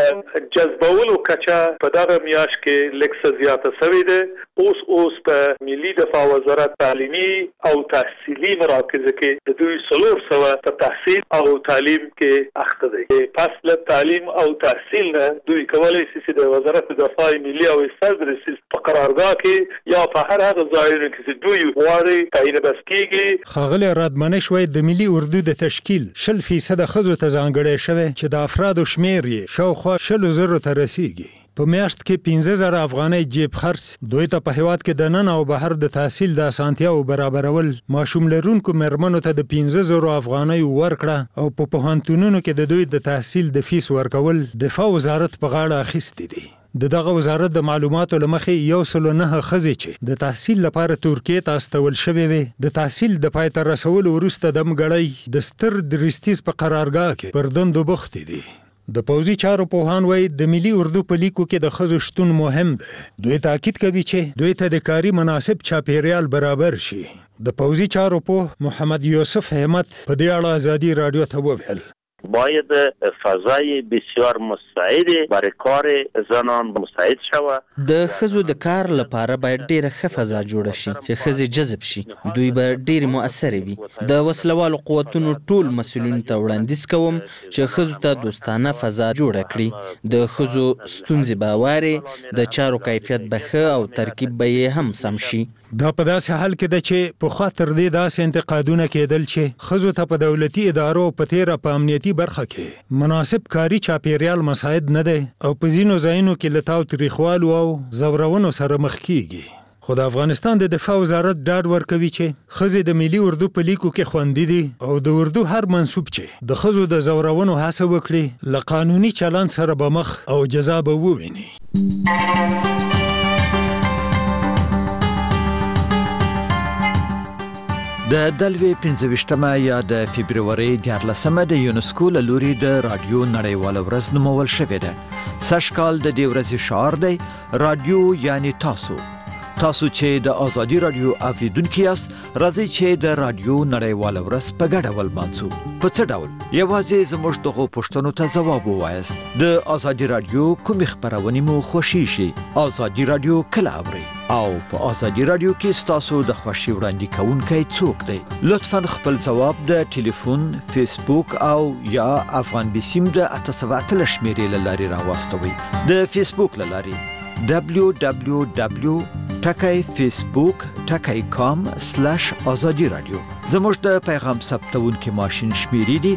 د جذبولو کچه په دغه میاشت کې لکه زیاته شوې ده. اوس په ملي دفاع وزارت تعلیمي او تحصیلي مراکز کې د دوی 300 په تحصیل او تعلیم کې اخته دي. پس له تعلیم او تحصیل نه دوی کولای شي چې د وزارت دفاع ملي او صدر په قرارګاه کې یا په هر هغه ځایونو کې چې دوی غواړي تعیین بس کیږي. ښاغلی رادمنش وایي د ملي اردو د تشکیل 0% ښځو ته ځانګړی شوی چې د افرادو شمېر یې شاوخوا 100,000 ته رسیږي. په میاشت کې 15,000 افغانۍ جیب خرڅ دوی ته په هیواد کې د نن او بهر د تحصیل د اسانتیاو برابرول ماشوم لرونکو مېرمنو ته د 15,000 افغانۍ ورکړه او په پوهنتونونو کې د دوی د تحصیل د فیس ورکول دفاع وزارت په غاړه اخیستي دي. دغه وزارت د معلوماتو لمخې 109 ښځې چې د تحصیل لپاره ترکیې ته استول شوې وي د تحصیل د پای ته رسولو وروسته د مګړۍ د ستر درستیز په قرارګاه کې پر دندو بوختې دي. د پوځي چارو پوهان وایي د ملي اردو په لیکو کې د ښځو شتون مهم دی. دوی تاکید کوي چې دوی ته د کاري مناسب چاپیریال برابر شي. د پوځي چارو پوه محمد یوسف همت په دې اړه ازادي رادیو ته وویل باید فضای بسیار مساعد برای کار زنان مساعد شوه. د ښځو د کار لپاره باید ډیره ښه فضا جوړه شي چې ښځې جذب شي. دوی به ډیر مؤثر وي. د وسلوالو قوتونو ټول مسؤلینو ته وړاندیز کوم چې ښځو ته دوستانه فضا جوړه کړي. د ښځو ستونزې به واري د چارو کیفیت به ښه او ترکیب به یې هم سم شي. دا په داسې حال کې ده چې په خاطر دې داسې انتقادونه کېدل چې ښځو ته په دولتي ادارو په تیره په امنیتي برخه کې مناسب کاري چاپیریال مساعد نه دی او په ځینو ځایونو کې له تاوتریخوالو او زورونو سره مخ کیږي. خو د افغانستان د دفاع وزارت ډاډ ورکوي چې ښځې د ملي اردو په لیکو کې خوندي دي او د اردو هر منسوب چې د ښځو د زورونو هڅه وکړي له قانوني چلند سره به مخ او جزا به وویني. د دلوي 15مه یا د فبرवरी 14مه د یونسکو له لوري د رادیو نړیواله ورځ نومول شوې ده. سږکال د دې ورځې شعار دی رادیو یعنی تاسو چې د ازادي رادیو اوریدونکو یاست راځي چې د رادیو نړیواله ورځ په ګډه ولمانځو. په څه ډول؟ یوازې زموږ دغه پوښتنو ته ځواب ووایاست. د ازادي رادیو کوم خبرونه مو خوښیږي؟ ازادي رادیو کله اورئ؟ او په ازادي رادیو کې ستاسو د خوښي وړاندې کوونکی څوک دی؟ لطفا خپل ځواب د ټلیفون، فیسبوک او یا افغان بسیم د 878 شمیرې له لارې راوستوئ. د فیسبوک له لارې www.facebook.com/azadi radio. زموږ د پیغام ثبتونکو ماشین شمیرې دي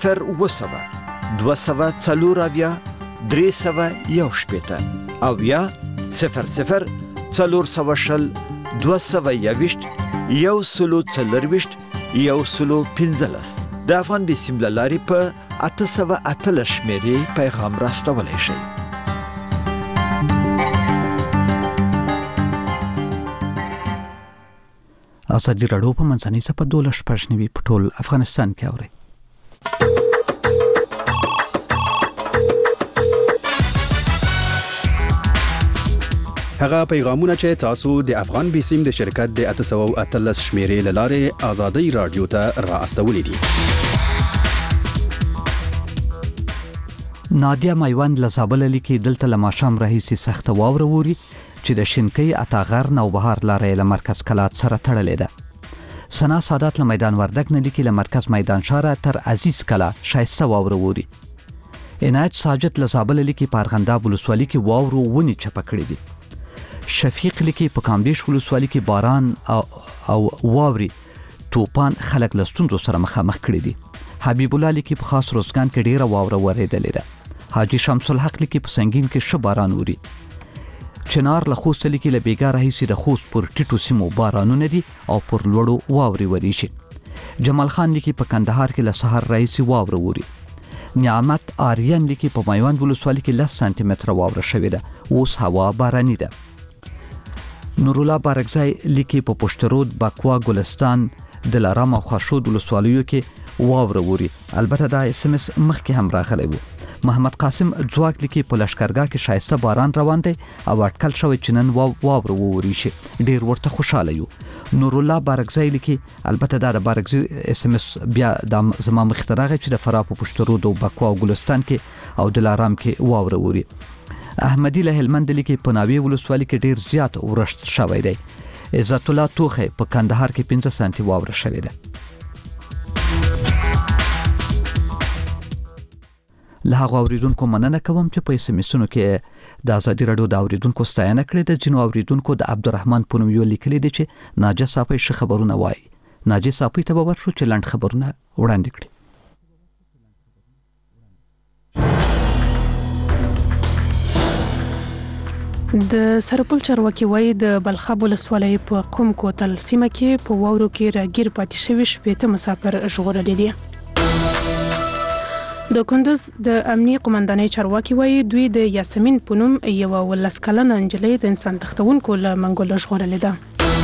020240301 او یا 00402021 د افغان بسیم له لارې په 878 شمیرې پیغام راستولی شئ. ازادي رادیو په منځنۍ صفحه 12 په ټول افغانستان کې اوري. هغه پیغامونه چې تاسو د افغان بسیم د شرکت د 818 شمیرې لاره ازادي رادیو ته راستولې دي. نادیا مایوند لزابل لیکي دلته لماشام راهیسي سخت واوره ووري چې د شینکۍ اتاغر نوبهار لارې له مرکز کلات سره تړلې ده. سنا سادات له میدان وردګ نه لیکي له مرکز میدان شاره تر عزیز کلا شایسته واوره ووري. عنایت ساجد لزابل لیکي پارغنداب ولسوالۍ کې واورو ونی چپه کړې دي. شفیق لیکي په کامدیش ولسوالۍ کې باران او واوري توپان خلک له ستونزو سره مخامخ کړي دي. حبیب الله لیکي په خاص روزګان کې ډیره واوره ورېدلې ده. حاجی شمس الحق لیکي په سنگین کې ش باران ووري. چنار له خوست لیکي له بیګا راهیسي د خوست پر ټیټو سیمو بارانونه دي او پر لوړو واوري وریشي. جمال خان لیکي په کندهار کې له سحر راهیسي واوره ووري. نعمت آریان لیکي په میوند ولسوالۍ کې 10 سانتي متره واوره شوې ده. اوس هوا باراني ده. نور الله بارکزای لیکي په پشترود، باکوا، ګلستان، دلارام او خاشود ولسوالیو کې واوره ووري. البته دا اس ام اس مخکې هم راغلی و. محمد قاسم ځواک لیکي په لشکرګاه کې شایسته باران روان دی او اټکل شوی چې نن واوره ووري شي، ډیر ورته خوشاله یو. نور الله بارکزی لیکي البته دا د بارکزی اس ام اس بیا د زما مخترغه چې د فراه په پشترود او بکوا او ګلستان کې او دلارام کې واوره ووري. احمدی له هلمند لیکي په ناوی ولسوالۍ کې ډیر زیات ورشت شوی دی. عزت الله توخه په کندهار کې 15 سانتي واوره شوی دی. له هغه اوریدونکو مننه کوم چې په SMS-ونو کې د ازادي رادیو د اوریدونکو ستاینه کړې ده. ځینو اوریدونکو د عبدالرحمن په نوم یو لیکلي دي چې ناجی صاحب ښه خبرونه وایي. ناجی صاحب ته به ورشو چې لنډ خبرونه وړاندې کړي. د سرپل چارواکي وایي د بلخاب ولسوالۍ په قوم کوتل سیمه کې په واورو کې راګیر پاتې شوي 80 مسافر ژغورلي دي. د کندوز د امنیي قومندانۍ چارواکي وایي دوی د یاسمین په نوم یو 19 کلنه نجلۍ د انسان تښتونکو له منګولو ژغورلې ده.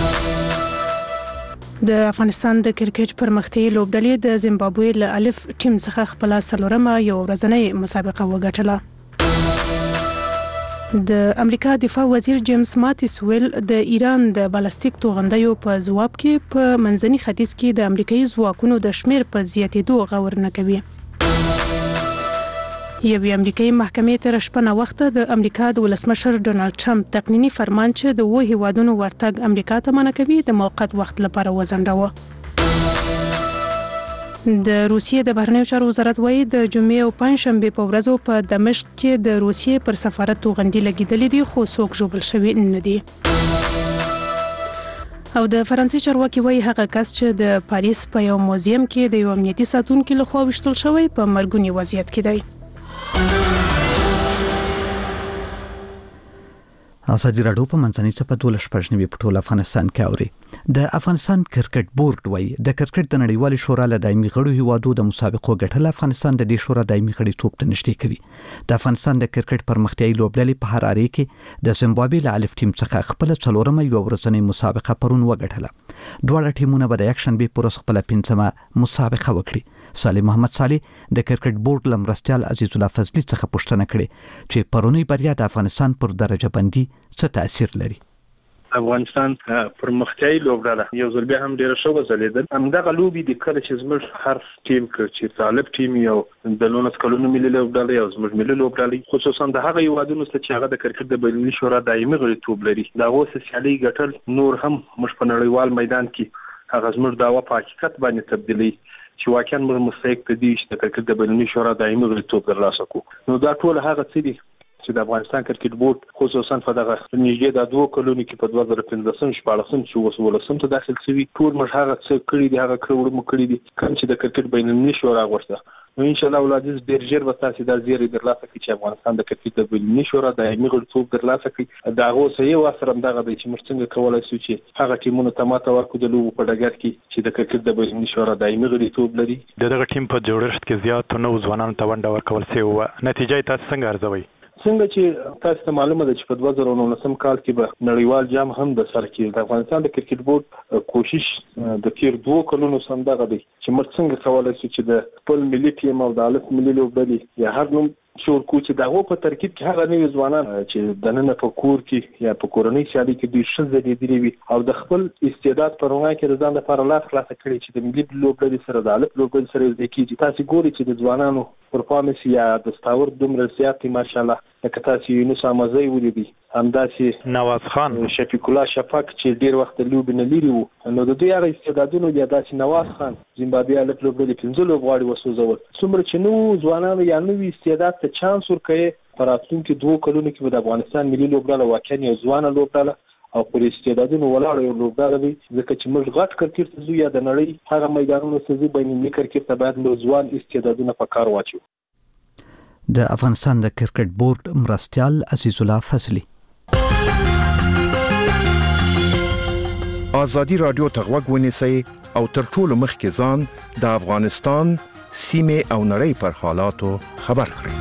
د افغانستان د کرکټ پرمختیایي لوبډلې د زیمبابوې له الف ټیم څخه خپل څلورمه یو ورځنۍ مسابقه وګټله. د امریکا دفاع وزیر جیمز ماتیس ویل د ایران د بالستیک توغندیو په ځواب کې په منځني ختیځ کې د امریکایي ځواکونو د شمیر په زیاتېدو غور نه کوي. یوې امریکایي محکمې تر شپه نه وخته د امریکا د ولسمشر ډونالد ټرمپ تقنیني فرمان چې د 2 هیوادونو ورتګ امریکا ته منع کوي د موقت وخت لپاره وځنډاوه. د روسیې د بهرنیو چارو وزارت وایي د جمعې او پنځشنبې په ورځو په دمشق کې د روسیې پر سفارت توغندي لګیدلې دي خو څوک ژوبل شوي نه دي. او د فرانسې چارواکي وایي هغه کس چې د پاریس په یو موزیم کې د یو امنیتي ساتونکي لخوا وشتل شوی په مرګوني وضعیت کې دی. ازادي رادیو په منځنۍ صفه 12 په ټول افغانستان کې اوري. د افغانستان کرکټ بورډ وایي د کرکټ د نړیوال شورا له دایمي غړو هیوادو د مسابقو ګټل افغانستان د دې شورا دایمي غړي توپ ته نږدې کوي. د افغانستان د کرکټ پرمختیایي لوبډلې په حراري کې د زیمبابوې له الف ټیم څخه خپل څلورمه یو ورځنۍ مسابقه پرون وګټله. دواړه ټیمونه به د یکشنبې پر ورځ خپل 15مه مسابقه وکړي. صالح محمد صالح د کرکټ بورډ لمرستيال عزیز الله فضلی څخه پوښتنه کړې چې پرونی بریا د افغانستان پر درجه بندي څه تاثیر لري. افغانستان پرمختیایي لوبډله یو ځل بیا هم ډیره ښه وځلېدل. همدغه لوبې د کله چې زموږ هر ټیم چې طالب ټیم یو د 19 کلونو ملي لوبډله یو زموږ ملي لوبډله خصوصا د هغه هیوادونو چې هغه د کرکټ د بینالمللي شورا دایمي غړیتوب لري دغه سیالي ګټل نور هم موږ په نړیوال میدان کې هغه زموږ دعوا په حقیقت باندې تبدیلي چې واقعا موږ مستحق دي چې د کرکټ د بینالمللي شورا دایمي غړیتوب ترلاسه کړو. نو دا ټول هغه څه دي چې د افغانستان کرکټ بورډ خصوصا په دغه نږدې د 2 کلونو کې په 2015 14 چې وسولسم ته داخل شوی ټول موږ هغه څه کړی دي هغه کړو مو کړی دي کوم چې د کرکټ بینالمللي شورا غوښته. نو ان شاء الله ولادیز ډیر ژر به تاسو د زیری درلاسه کړئ چې افغانستان د کرکټ د بینالمللي شورا دایمي غړیتوب درلاسه کړي. دا اوس یو اثر هم دغه دی چې موږ څنګه کولای شو چې هغه ټیمونو ته ماته ورکړو د لوبو په ډګر کې چې د کرکټ د بینالمللي شورا دایمي غړیتوب لري. دغه ټیم په جوړښت کې زیات نو ځوانانو ته ونډه ورکول شوی و. نتیجه تاسو څنګه ارزوي؟ څنګه چې تاسو ته معلومه ده چې په 2019 کال کې به نړیوال جام هم د سر کې د افغانستان د کرکټ بورډ کوشش د تیر 2 کلونو سندغه دی چې موږ څنګه کولای شو چې د خپل ملي ټیم او د الف ملي لوبډلې یا هر نوم شور کو چې دغه په ترکیب کې هغه نوی ځوانان چې د نن په کور کې یا په کورنۍ سیالي کې دوی ښه زديدلي وي او د خپل استعداد په رڼا کې د ځان لپاره لاس خلاص کړي چې د ملي لوبډلې سره د الف لوبډلې سره د کېږي. تاسو ګورئ چې د ځوانانو پرفارمنس یا د ستاور دومره زیات ماشاءالله لکه تاسو یو نو سامزي ولیدي همداسې نواز خان شفیق الله شفاق چې ډیر وخت لوب نه لري نو د دوی هغه استعدادونو یا داسې نواز خان زیمبابوې الف لوبډلې 15 لوبغاړي وسوځول څومره چې نو ځوانانو یا نوې استعداد ته چانس ورکړي په راتلونکي 2 کلونو کې د افغانستان ملي لوبډله واقعا یو ځوانه لوبډله او پر استعدادونو ولاړ یو لوبډله وي ځکه چې موږ غټ کرکټ ته یا د نړۍ هغه میدانونو ته ځو بینالمللي کرکټ ته باید موږ ځوان استعدادونه په کار واچو. د افغانستان د کرکټ بورډ مرستيال عزیز الله فضلی. ازادي رادیو ته غوږ ونیسئ او تر ټولو مخکې ځان د افغانستان سیمه او نړۍ پر حالاتو خبر کړئ.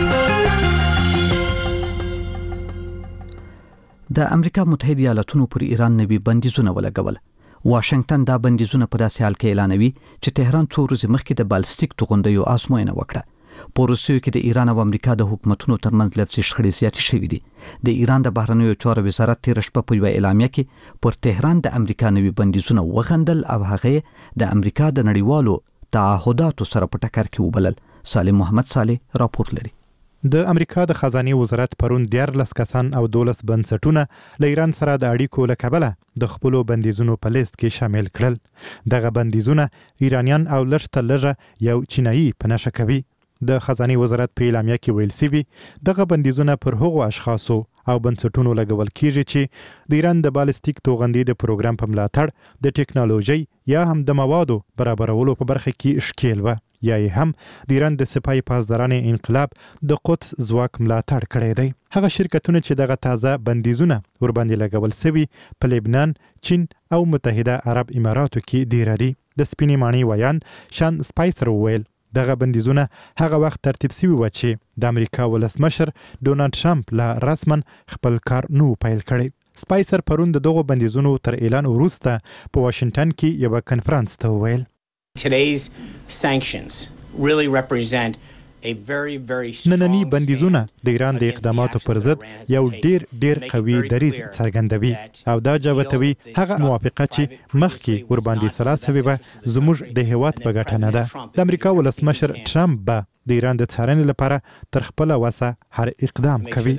د امریکا متحده ایالاتونو پر ایران نوي بندیزونه ولګول. واشنگټن دا بندیزونه په داسې حال کې اعلانوي چې تهران څو ورځې مخکې د بالستیک توغندیو آزموینه وکړه. په روسیې کې د ایران او امریکا د حکومتونو ترمنځ لفظي شخړې زیاتې شوې دي. د ایران د بهرنیو چارو وزارت تیر شپه په یوه اعلامیه کې پر تهران د امریکا نوي بندیزونه وغندل او هغه د امریکا د نړیوالو تعهداتو سره په ټکر کې وبلل. سالم محمد صالح راپور لري. د امریکا د خزانه وزارت پرون 14 کسان او 12 بنسټونه له ایران سره د اړیکو له کبله د خپل بندیزونو په لیست کې شامل کړل. دغه بندیزونه ایرانیان او لږ یو چینایي په نشه کوي. د خزانه وزارت په اعلامیه کې ویل شوی دغه بندیزونه پر هغو اشخاصو او بنسټونو لګول کیږي چې د ایران د بالستیک توغندي د پروګرام په ملاتړ د ټیکنالوژي یا هم د موادو برابرولو په برخه کې ښکیل و یا هم د ایران د سپای پاسدارانو انقلاب د قدس ځواک ملاتړ کړی دی. هغه شرکتونه چې دغه تازه بندیزونه ورباندې لګول شوي په لبنان، چین او متحده عرب اماراتو کې ډیر دي. د سپینې ماڼۍ ویان شان سپایسر وویل دغه بندیزونه هغه وخت ترتیب شوي و چې د امریکا ولسمشر ډونالد ټرمپ لا رسما خپل کار نو پیل کړی. سپایسر پرون د دغه بندیزونو تر اعلان وروسته په واشنگټن کې یو کنفرانس ته وویل Today's sanctions really represent a very نننی بندیزونه د ایران د اقداماتو پر ضد یو ډیر قوي دریځ څرګندوي او دا جوتوي هغه موافقه چې مخکې ورباندې سره شوې و زموږ د هیواد په ګټه نه ده. د امریکا ولسمشر ټرمپ به د ایران د څارنې لپاره تر خپل وسه هر اقدام کوي.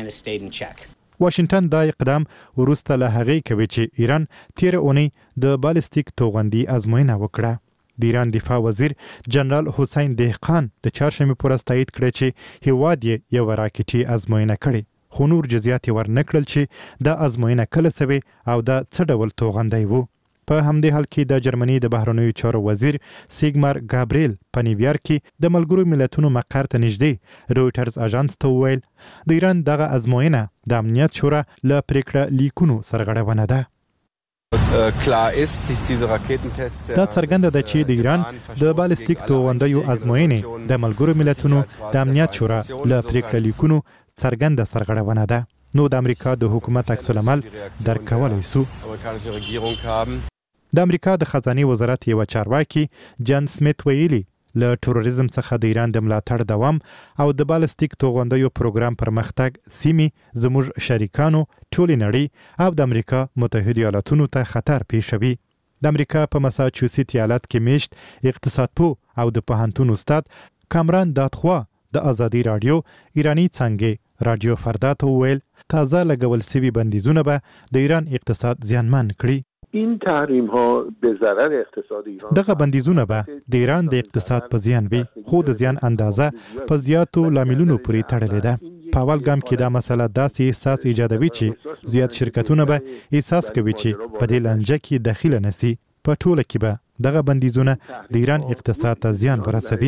واشنگټن دا اقدام وروسته له هغې کوي چې ایران تیر اونۍ د بالستیک توغندي ازموینه وکړه. د ایران دفاع وزیر جنرال حسین دهقان د چهارشنبې پر ورځ تایید کړی چې هیواد یې یو راکټي ازموینه کړې، خو نور جزئیات یې ورنکړل چې دا ازموینه کله سوي او دا څه ډول توغندی وو. په همدې حال کې د جرمني د بهرنیو چارو وزیر سیګمار ګابریل په نیویارک کې د ملګرو ملتونو مقر ته نږدې رویټرز اژانس ته وویل د ایران دغه ازموینه د امنیت شورا له پریکړه لیکونو سرغړونه ده. دا څرګنده ده چې د ایران د بالستیک توغندیو ازموینې د ملګرو ملتونو د امنیت شورا له پریکړه لیکونو څرګنده سرغړونه ده. نو د امریکا د حکومت عکس العمل درک کولای سو. د امریکا د خزانه وزارت یو چارواکي جان سمیت ویلي له تروریزم څخه د ایران د ملاتړ دوام او د بالستیک توغندیو پروګرام پرمختګ سیمې زموږ شریکانو ټولې نړۍ او د امریکا متحده ایالاتونو ته خطر پیښوي. د امریکا په مساچوسیټس ایالت کې میشت اقتصادپوه او د پوهنتون استاد کامران دادخوا د آزادی رادیو ایرانی څنګه رادیو فردا ته وویل تازه لګول شوي بندیزونه به د ایران اقتصاد زیانمن کړي. این تحریم ها به ضرر اقتصاد ایران دغه بندیزونه به د ایران د اقتصاد په زیان وي، خو د زیان اندازه په زیاتو لاملونو پورې تړلې ده. په اول ګام کې دا مسله داسې احساس ایجادوي چې زیات شرکتونه به احساس کوي چې په دې لانجه کې داخله نسی. په ټوله کې به دغه بندیزونه د ایران اقتصاد ته زیان ورسوي.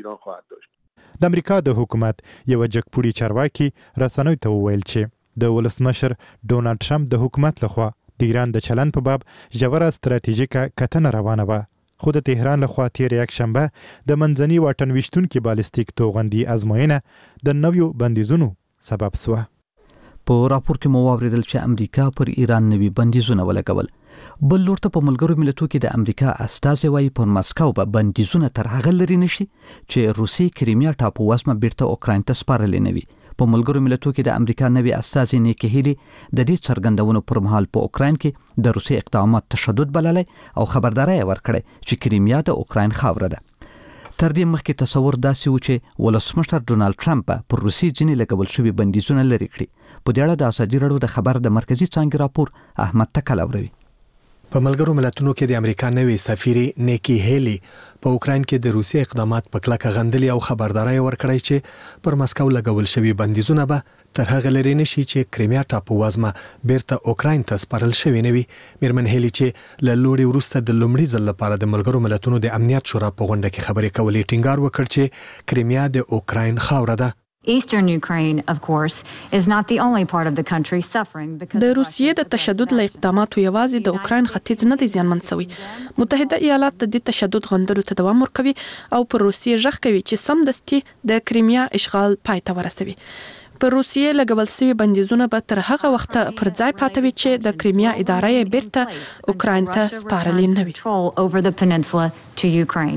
د امریکا د حکومت یو جګپوړي چارواکي رسنیو ته وویل چې د ولسمشر ډونالد ټرمپ د حکومت لخوا د ایران د چلن په باب ژوره ستراتیژیکه کتنه روانه وه، خو د تهران لخوا تیر یک شنبه د منځني واټن ویشتونکي بالستیک توغندي ازموینه د نویو بندیزونو سبب سوه. په راپور کې مو واوریدل چې امریکا پر ایران نوي بندیزونه ولګول. بل لور ته په ملګرو ملتونو کې د امریکا استازي وايي پر مسکو به بندیزونه تر هغه لري نشي چې روسي کریمیا ټاپو وسمه بیرته اوکراین ته سپارلې نه وي. په ملګرو ملتونو کې د امریکا نوي استازي نیکی هیلی د دې څرګندونو پر مهال په اوکراین کې د روسي اقدامات تشدد بللی او خبرداري ورکړه چې کریمیا د اوکراین خاوره ده. تر دې مخکې تصور داسې و چې ولسمشر ډونالد ټرمپ پر روسي ځینې لګول شوي بندیزونه لرې کړي. په دې اړه د ازادي راډیو د خبر د مرکزی څانګې راپور احمد تکل اوروي. په ملګرو ملتونو کې د امریکا نوي سفیر نیکی هیلی په اوکراین کې د روسي اقدامات په کلکه غندلي او خبرداري ورکړی چې پر مسکو لګول شوي بندیزونه به تر هغه لري نشي چې کریمیا ټاپو وزمه بیرته اوکراین ته سپارل شوی نه وي. میرمن هیلی چې له لوړې وروسته د لومړي ځل لپاره د ملګرو ملتونو د امنیت شورا په غونډه کې خبرې کولې ټینګار وکړ چې کریمیا د اوکراین خاوره ده. Eastern Ukraine, of course, is not the only part of the country suffering because د روسیې د تشدد له اقداماتو یوازې د اوکراین ختیځ نه دی زیانمن شوی. متحده ایالات د دې تشدد غندلو ته دوام ورکوي او پر روسیې ژغ کوي چې سمدستي د کریمیا اشغال پای ته ورسوي. پر روسیې لګول شوي بندیزونه به تر هغه وخت پر ځای پاتې وي چې د کریمیا اداره یې بیرته اوکراین ته سپارلې نه وي.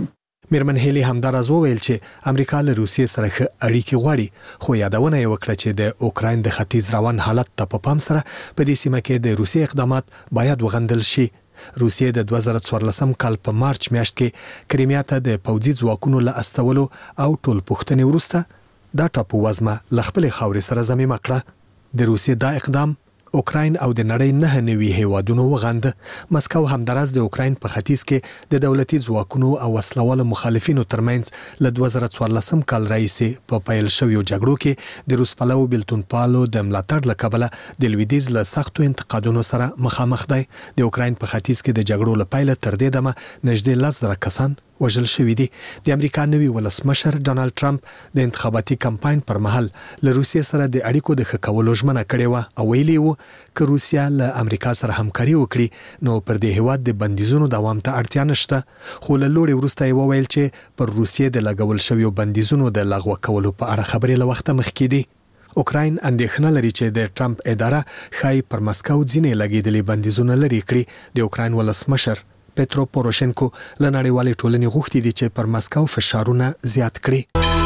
میرمن هیلی همدارز وویل چې امریکا له روسیې سره ښه اړیکې غواړي، خو یادونه یې وکړه چې د اوکراین د ختیځ روان حالت ته په پام سره په دې سیمه کې د روسیې اقدامات باید وغندل شي. روسیې د 2014 کال په مارچ میاشت کې کریمیا ته د پوځي ځواکونو له استولو او ټول پوښتنې وروسته دا ټاپو وزمه له خپلې خاورې سره ضمیمه کړه. د روسیې دا اقدام اوکراین او د نړۍ 9 نوي هیوادونو وغند. مسکو همدارس د اوکراین په ختیځ کې د دولتي ځواکونو او وسلوالو مخالفینو ترمنځ له 2014 کال راهیسې په پیل شویو جګړو کې د روس پلو بلتون پالو د ملاتړ له کبله د لویدیز له سختو انتقادونو سره مخامخ دی. د اوکراین په ختیځ کې د جګړو له پیله تر دې دمه نږدې 10,000 کسان وژل شوي دي. د امریکا نوي ولسمشر ډانلډ ټرمپ د انتخاباتي کمپاین پر مهال له روسیې سره د اړیکو د ښه کولو ژمنه کړې وه او ویلي وو که روسیا له امریکا سره همکاري وکړي نو پر دې هیواد د بندیزونو دوام ته اړتیا نشته. خو له لوړې وروسته یې وویل چې پر روسیې د لګول شویو بندیزونو د لغوه کولو په اړه خبرې له وخته مخکې دي. اوکراین اندېښنه لري چې د ټرمپ اداره ښایي پر مسکو ځینې لګېدلې بندیزونه لرې کړي. د اوکراین ولسمشر پترو پوروشنکو له نړیوالې ټولنې غوښتي دي چې پر مسکو فشارونه زیات کړي.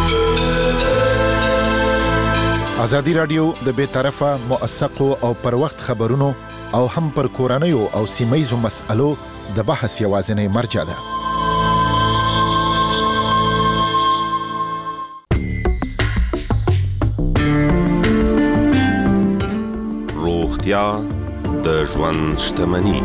ازادي رادیو د بې طرفه موثقو او پر وخت خبرونو او هم پر کورنیو او سیمه‌یزو مسألو د بحث یوازینی مرجع ده. روغتیا د ژوند شتمني.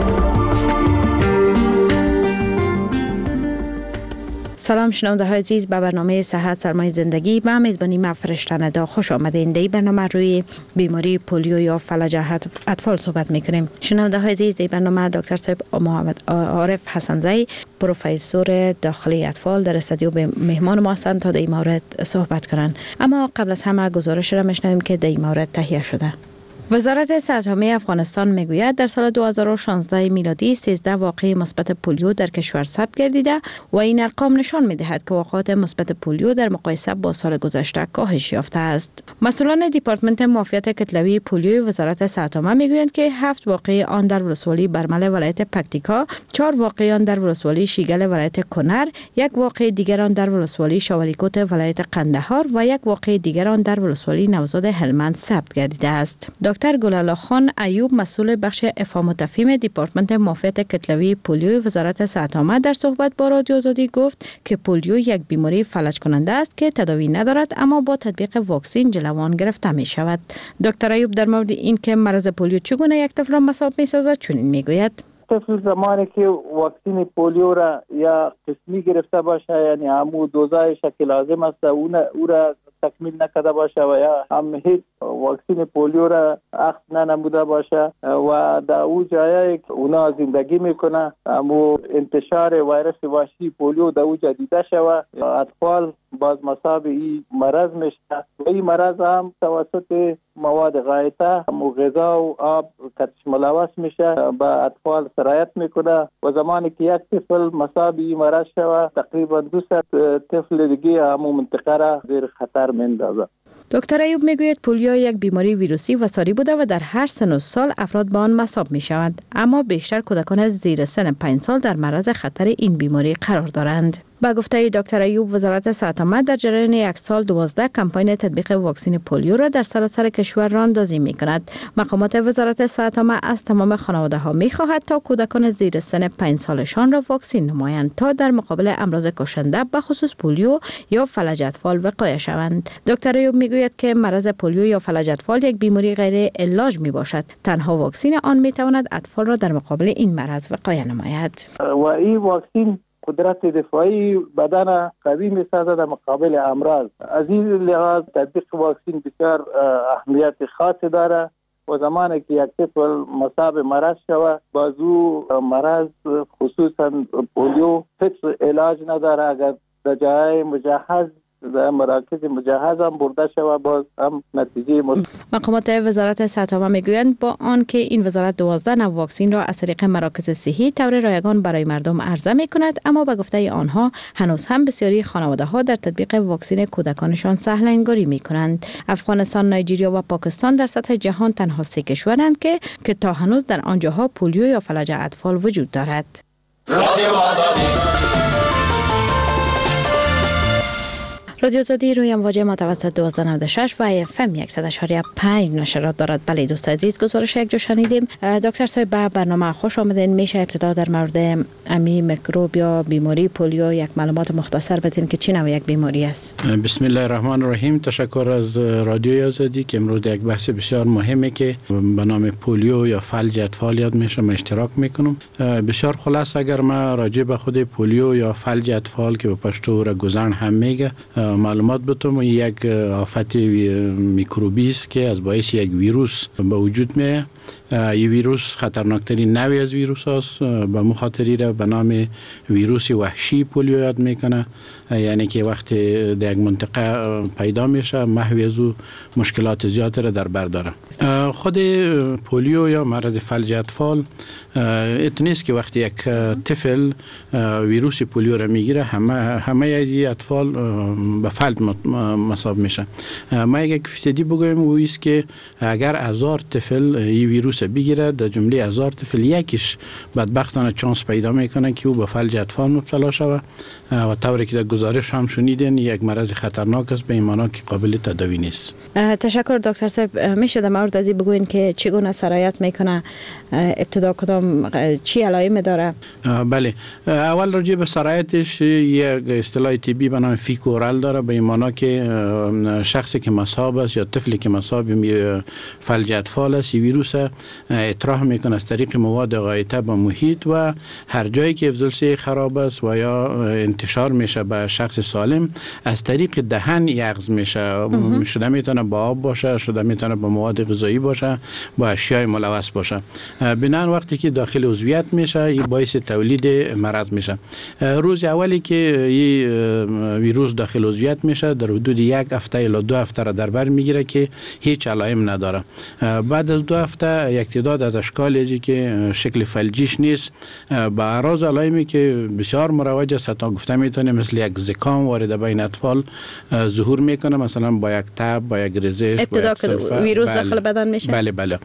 سلام شنونده های عزیز، به برنامه صحت سرمایه زندگی با میزبانی من فرشته ندا خوش آمدین. در برنامه روی بیماری پولیو یا فلج اطفال صحبت میکنیم. شنونده های عزیز، در برنامه دکتر صاحب محمد عارف حسنزی پروفسور داخلی اطفال در استودیو به مهمان ما هستند تا در این مورد صحبت کنند. اما قبل از همه گزارش را میشنویم که در این مورد تهیه شده. وزارت صحت عامه افغانستان میگوید در سال 2016 میلادی 13 واقعه مثبت پولیو در کشور ثبت گردیده و این ارقام نشان میدهد که واقعات مثبت پولیو در مقایسه با سال گذشته کاهش یافته است. مسئولان دیپارتمنت معافیت کتلوی پولیو وزارت صحت عامه میگویند که 7 واقعه آن در ولسوالی برمل ولایت پکتیکا، 4 واقعه آن در ولسوالی شیگل ولایت کنر، 1 واقعه دیگر آن در ولسوالی شوالیکوت ولایت قندهار و 1 واقعه دیگر آن در ولسوالی نوزاد هلمند ثبت گردیده است. دکتر گلالله خان ایوب مسئول بخش افهام و تفهیم دیپارتمنت معافیت کتلوی پولیو وزارت صحت عامه در صحبت با رادیو آزادی گفت که پولیو یک بیماری فلج کننده است که تداوی ندارد اما با تطبیق واکسین جلوان گرفته می شود. دکتر ایوب در مورد این که مرض پولیو چگونه یک طفل را مصاب می سازد چنین می گوید: طفل زمانی که واکسین پولیو را یا قسمی گرفته باشه، یعنی همون دوزایش که لازم است او را تکمیل نکرده باشه و یا هم هیچ واکسین پولیو را اخذ ننموده باشه و در او جایی که اونا زندگی میکنه همو انتشار ویروس وحشی پولیو در او دیده شود، اطفال باز مصاب این مرض میشه و این مرض هم توسط مواد غایطه همو غذا و آب کتش ملوث میشه به اطفال سرایت میکنه و زمانی که یک طفل مصاب این مرض شود تقریبا 200 طفل دیگه همو منطقه را زیر خطر میندازه. دکتر ایوب میگوید پولیو یک بیماری ویروسی و ساری بوده و در هر سن و سال افراد با آن مصاب می شوند، اما بیشتر کودکان زیر سن 5 سال در معرض خطر این بیماری قرار دارند. با گفته دکتر ایوب وزارت صحت عامه در جریان یک سال 12 کمپاین تطبیق واکسین پولیو را در سراسر کشور راندازی می کند. مقامات وزارت صحت عامه از تمام خانواده ها می خواهد تا کودکان زیر سن 5 سالشان را واکسین نمایند تا در مقابل امراض کشنده به خصوص پولیو یا فلج اطفال وقایه شوند. دکتر ایوب می گوید که مرض پولیو یا فلج اطفال یک بیماری غیر علاج می باشد. تنها واکسین آن می تواند اطفال را در مقابل این مرض وقایه نماید. و این واکسین قدرت دفاعی بدن قوی می‌سازد در مقابل امراض. از این لحاظ تطبیق واکسین بسیار اهمیت خاصی دارد و زمانی که یک طفل مصاب مرض شود باز او مرض خصوصا پولیو فکر علاج نداره، اگر در جای مجهز در مراکز مجهز هم برده شود باز هم نتیجه مقامات وزارت صحت عامه میگویند با آنکه این وزارت 12 نوع واکسین را از طریق مراکز صحی طور رایگان برای مردم عرضه میکند، اما به گفته آنها هنوز هم بسیاری خانواده ها در تطبیق واکسین کودکانشان سهل انگاری میکنند. افغانستان، نایجریا و پاکستان در سطح جهان تنها 3 کشورند که تا هنوز در آنجاها پولیو یا فلج اطفال وجود دارد. رادیو آزادی روی امواج متوسط 1296 و FM 100.5 نشرات دارد. بله دوست عزیز، گزارش یک جو شنیدیم. دکتر صاحب به برنامه خوش آمدین. میشه ابتدا در مورد امی میکروب یا بیماری پولیو یک معلومات مختصر بدین که چی نوع یک بیماری است؟ بسم الله الرحمن الرحیم. تشکر از رادیو آزادی که امروز یک بحث بسیار مهمه که به نام پولیو یا فلج اطفال یاد میشه ما اشتراک میکنم. بسیار خلاص اگر ما راجع به خود پولیو یا فلج اطفال که به پشتو را گذرن هم میگه معلومات بتم، یک آفت میکروبی است که از باعث یک ویروس به وجود میاد. این ویروس خطرناکترین نوعی از ویروس است. به مخاطری را به نام ویروس وحشی پولیو یاد میکنه، یعنی که وقتی در یک منطقه پیدا میشه محو از او مشکلات زیاد را در بر داره. خود پولیو یا مرض فلج اطفال اتنیست که وقتی یک طفل ویروس پولیو را میگیره همه از اطفال به فلج مصاب میشه. ما یک فیصدی بگویم و است که اگر 1000 طفل این ویروس بگیره، در جمله 1000 طفل یکیش بدبختانه چانس پیدا میکنه که او به فلج اطفال مبتلا شود و طوری که در گزارش هم شنیدین یک مرض خطرناک است، به این معنی که قابل تداوی نیست. تشکر دکتر صاحب. میشه در مورد از این بگوین که چگونه سرایت میکنه؟ ابتدا کدام چی علائم داره؟ بله، اول راجع به سرایتش یک اصطلاح طبی به نام فیکورال داره، به این معنی که شخصی که مصاب است یا طفلی که مصاب فلج اطفال است ویروس اطراح میکنه از طریق مواد غایطه به محیط و هر جایی که افزلسی خراب است و یا انتشار میشه به شخص سالم از طریق دهن یغز میشه. شده میتونه با آب باشه، شده میتونه با مواد غذایی باشه، با اشیاء ملوث باشه. بنان وقتی که داخل عضویت میشه این باعث تولید مرض میشه. روز اولی که این ویروس داخل عضویت میشه در حدود 1 هفته الی 2 هفته را در بر میگیره که هیچ علائم نداره. بعد از 2 هفته یک تعداد از اشکال ازی که شکل فلجیش نیست با اعراض علائمی که بسیار مروج است، حتی گفته میتونه مثل یک زکام وارد بین اطفال ظهور میکنه، مثلا با یک تب، با یک ریزش، ابتدا که ویروس داخل بدن میشه. بله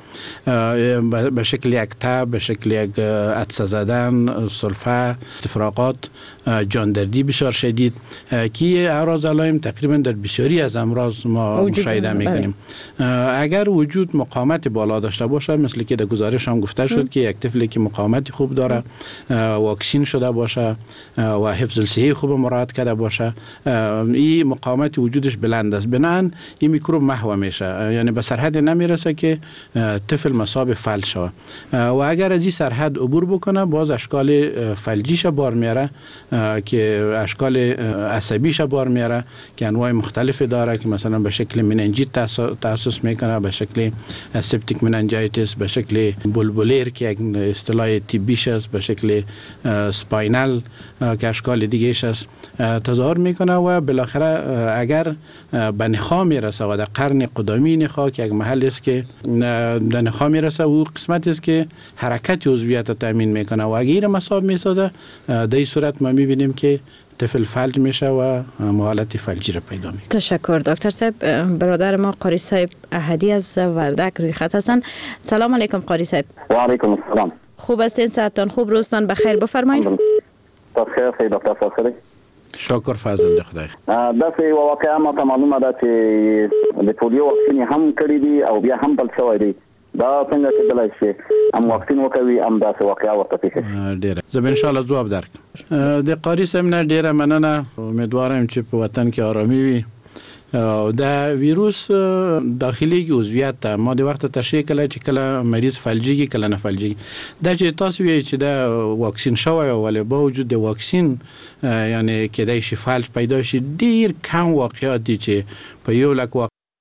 به شکل یک تب، به شکل یک عطسه زدن، سلفه، استفراغات، جاندردی بسیار شدید که اعراض علائم تقریبا در بسیاری از امراض ما مشاهده میکنیم. اگر وجود مقاومت بالا داشته باشه، مثل که در گزارش هم گفته شد که یک طفلی که مقاومت خوب داره، واکسین شده باشه و حفظ الصحه خوب مراعات کرده باشه، این مقاومت وجودش بلند است، بنان این میکروب محو میشه، یعنی به سرحد نمیرسه که طفل مصاب فلج شود. و اگر از این سرحد عبور بکنه باز اشکال فلجیش بار میاره که اشکال عصبیش بار میاره که انواع مختلفی داره که مثلا به شکل مننجیت تاسیس میکنه، به شکل سپتیک مننجایتیس، به شکل بلبولیر که یک اصطلاح طبیش است، به شکل سپاینال که اشکال دیگهش است تظاهر میکنه و بالاخره اگر به نخا میرسه و در قرن قدامی نخا که یک محل است که در نخا میرسه و قسمت است که حرکت عضویت تامین میکنه و اگر مصاب میسازه در این صورت ما میبینیم که طفل فلج میشه و حالت فلجی را پیدا میکنه. تشکر دکتر صاحب. برادر ما قاری صاحب احدی از وردک روی خط هستن. سلام علیکم قاری صاحب. و علیکم السلام. خوب هستین؟ صحتتان خوب؟ روزتان بخیر؟ بفرمایید. بخیر خیلی دکتر صاحب. شکر فضل خدای. داسې واقعا ما ته معلومه ده چې د پولیو واکسین هم کړی دی او بیا هم بل شوی دی. دا څنګه کېدلای شي هم واکسین وکوي هم داسې واقعا ورته پیښ شي؟ ډیره زه ان شاء الله ځواب درکړم. د قاری صاحب نه ډیره مننه. امیدوارم چې په وطن کې آرامي وي. دا ویروس داخلي عضویت ته ما د وخت تشریح کله چې کله مریض فلجي کله نه فلجي دا چې تاسو وی چې دا واکسین شوی ولی با وجود د واکسین یعنی کېدای شي فلج پیدا شي ډیر کم واقعیت دي چې په یو لک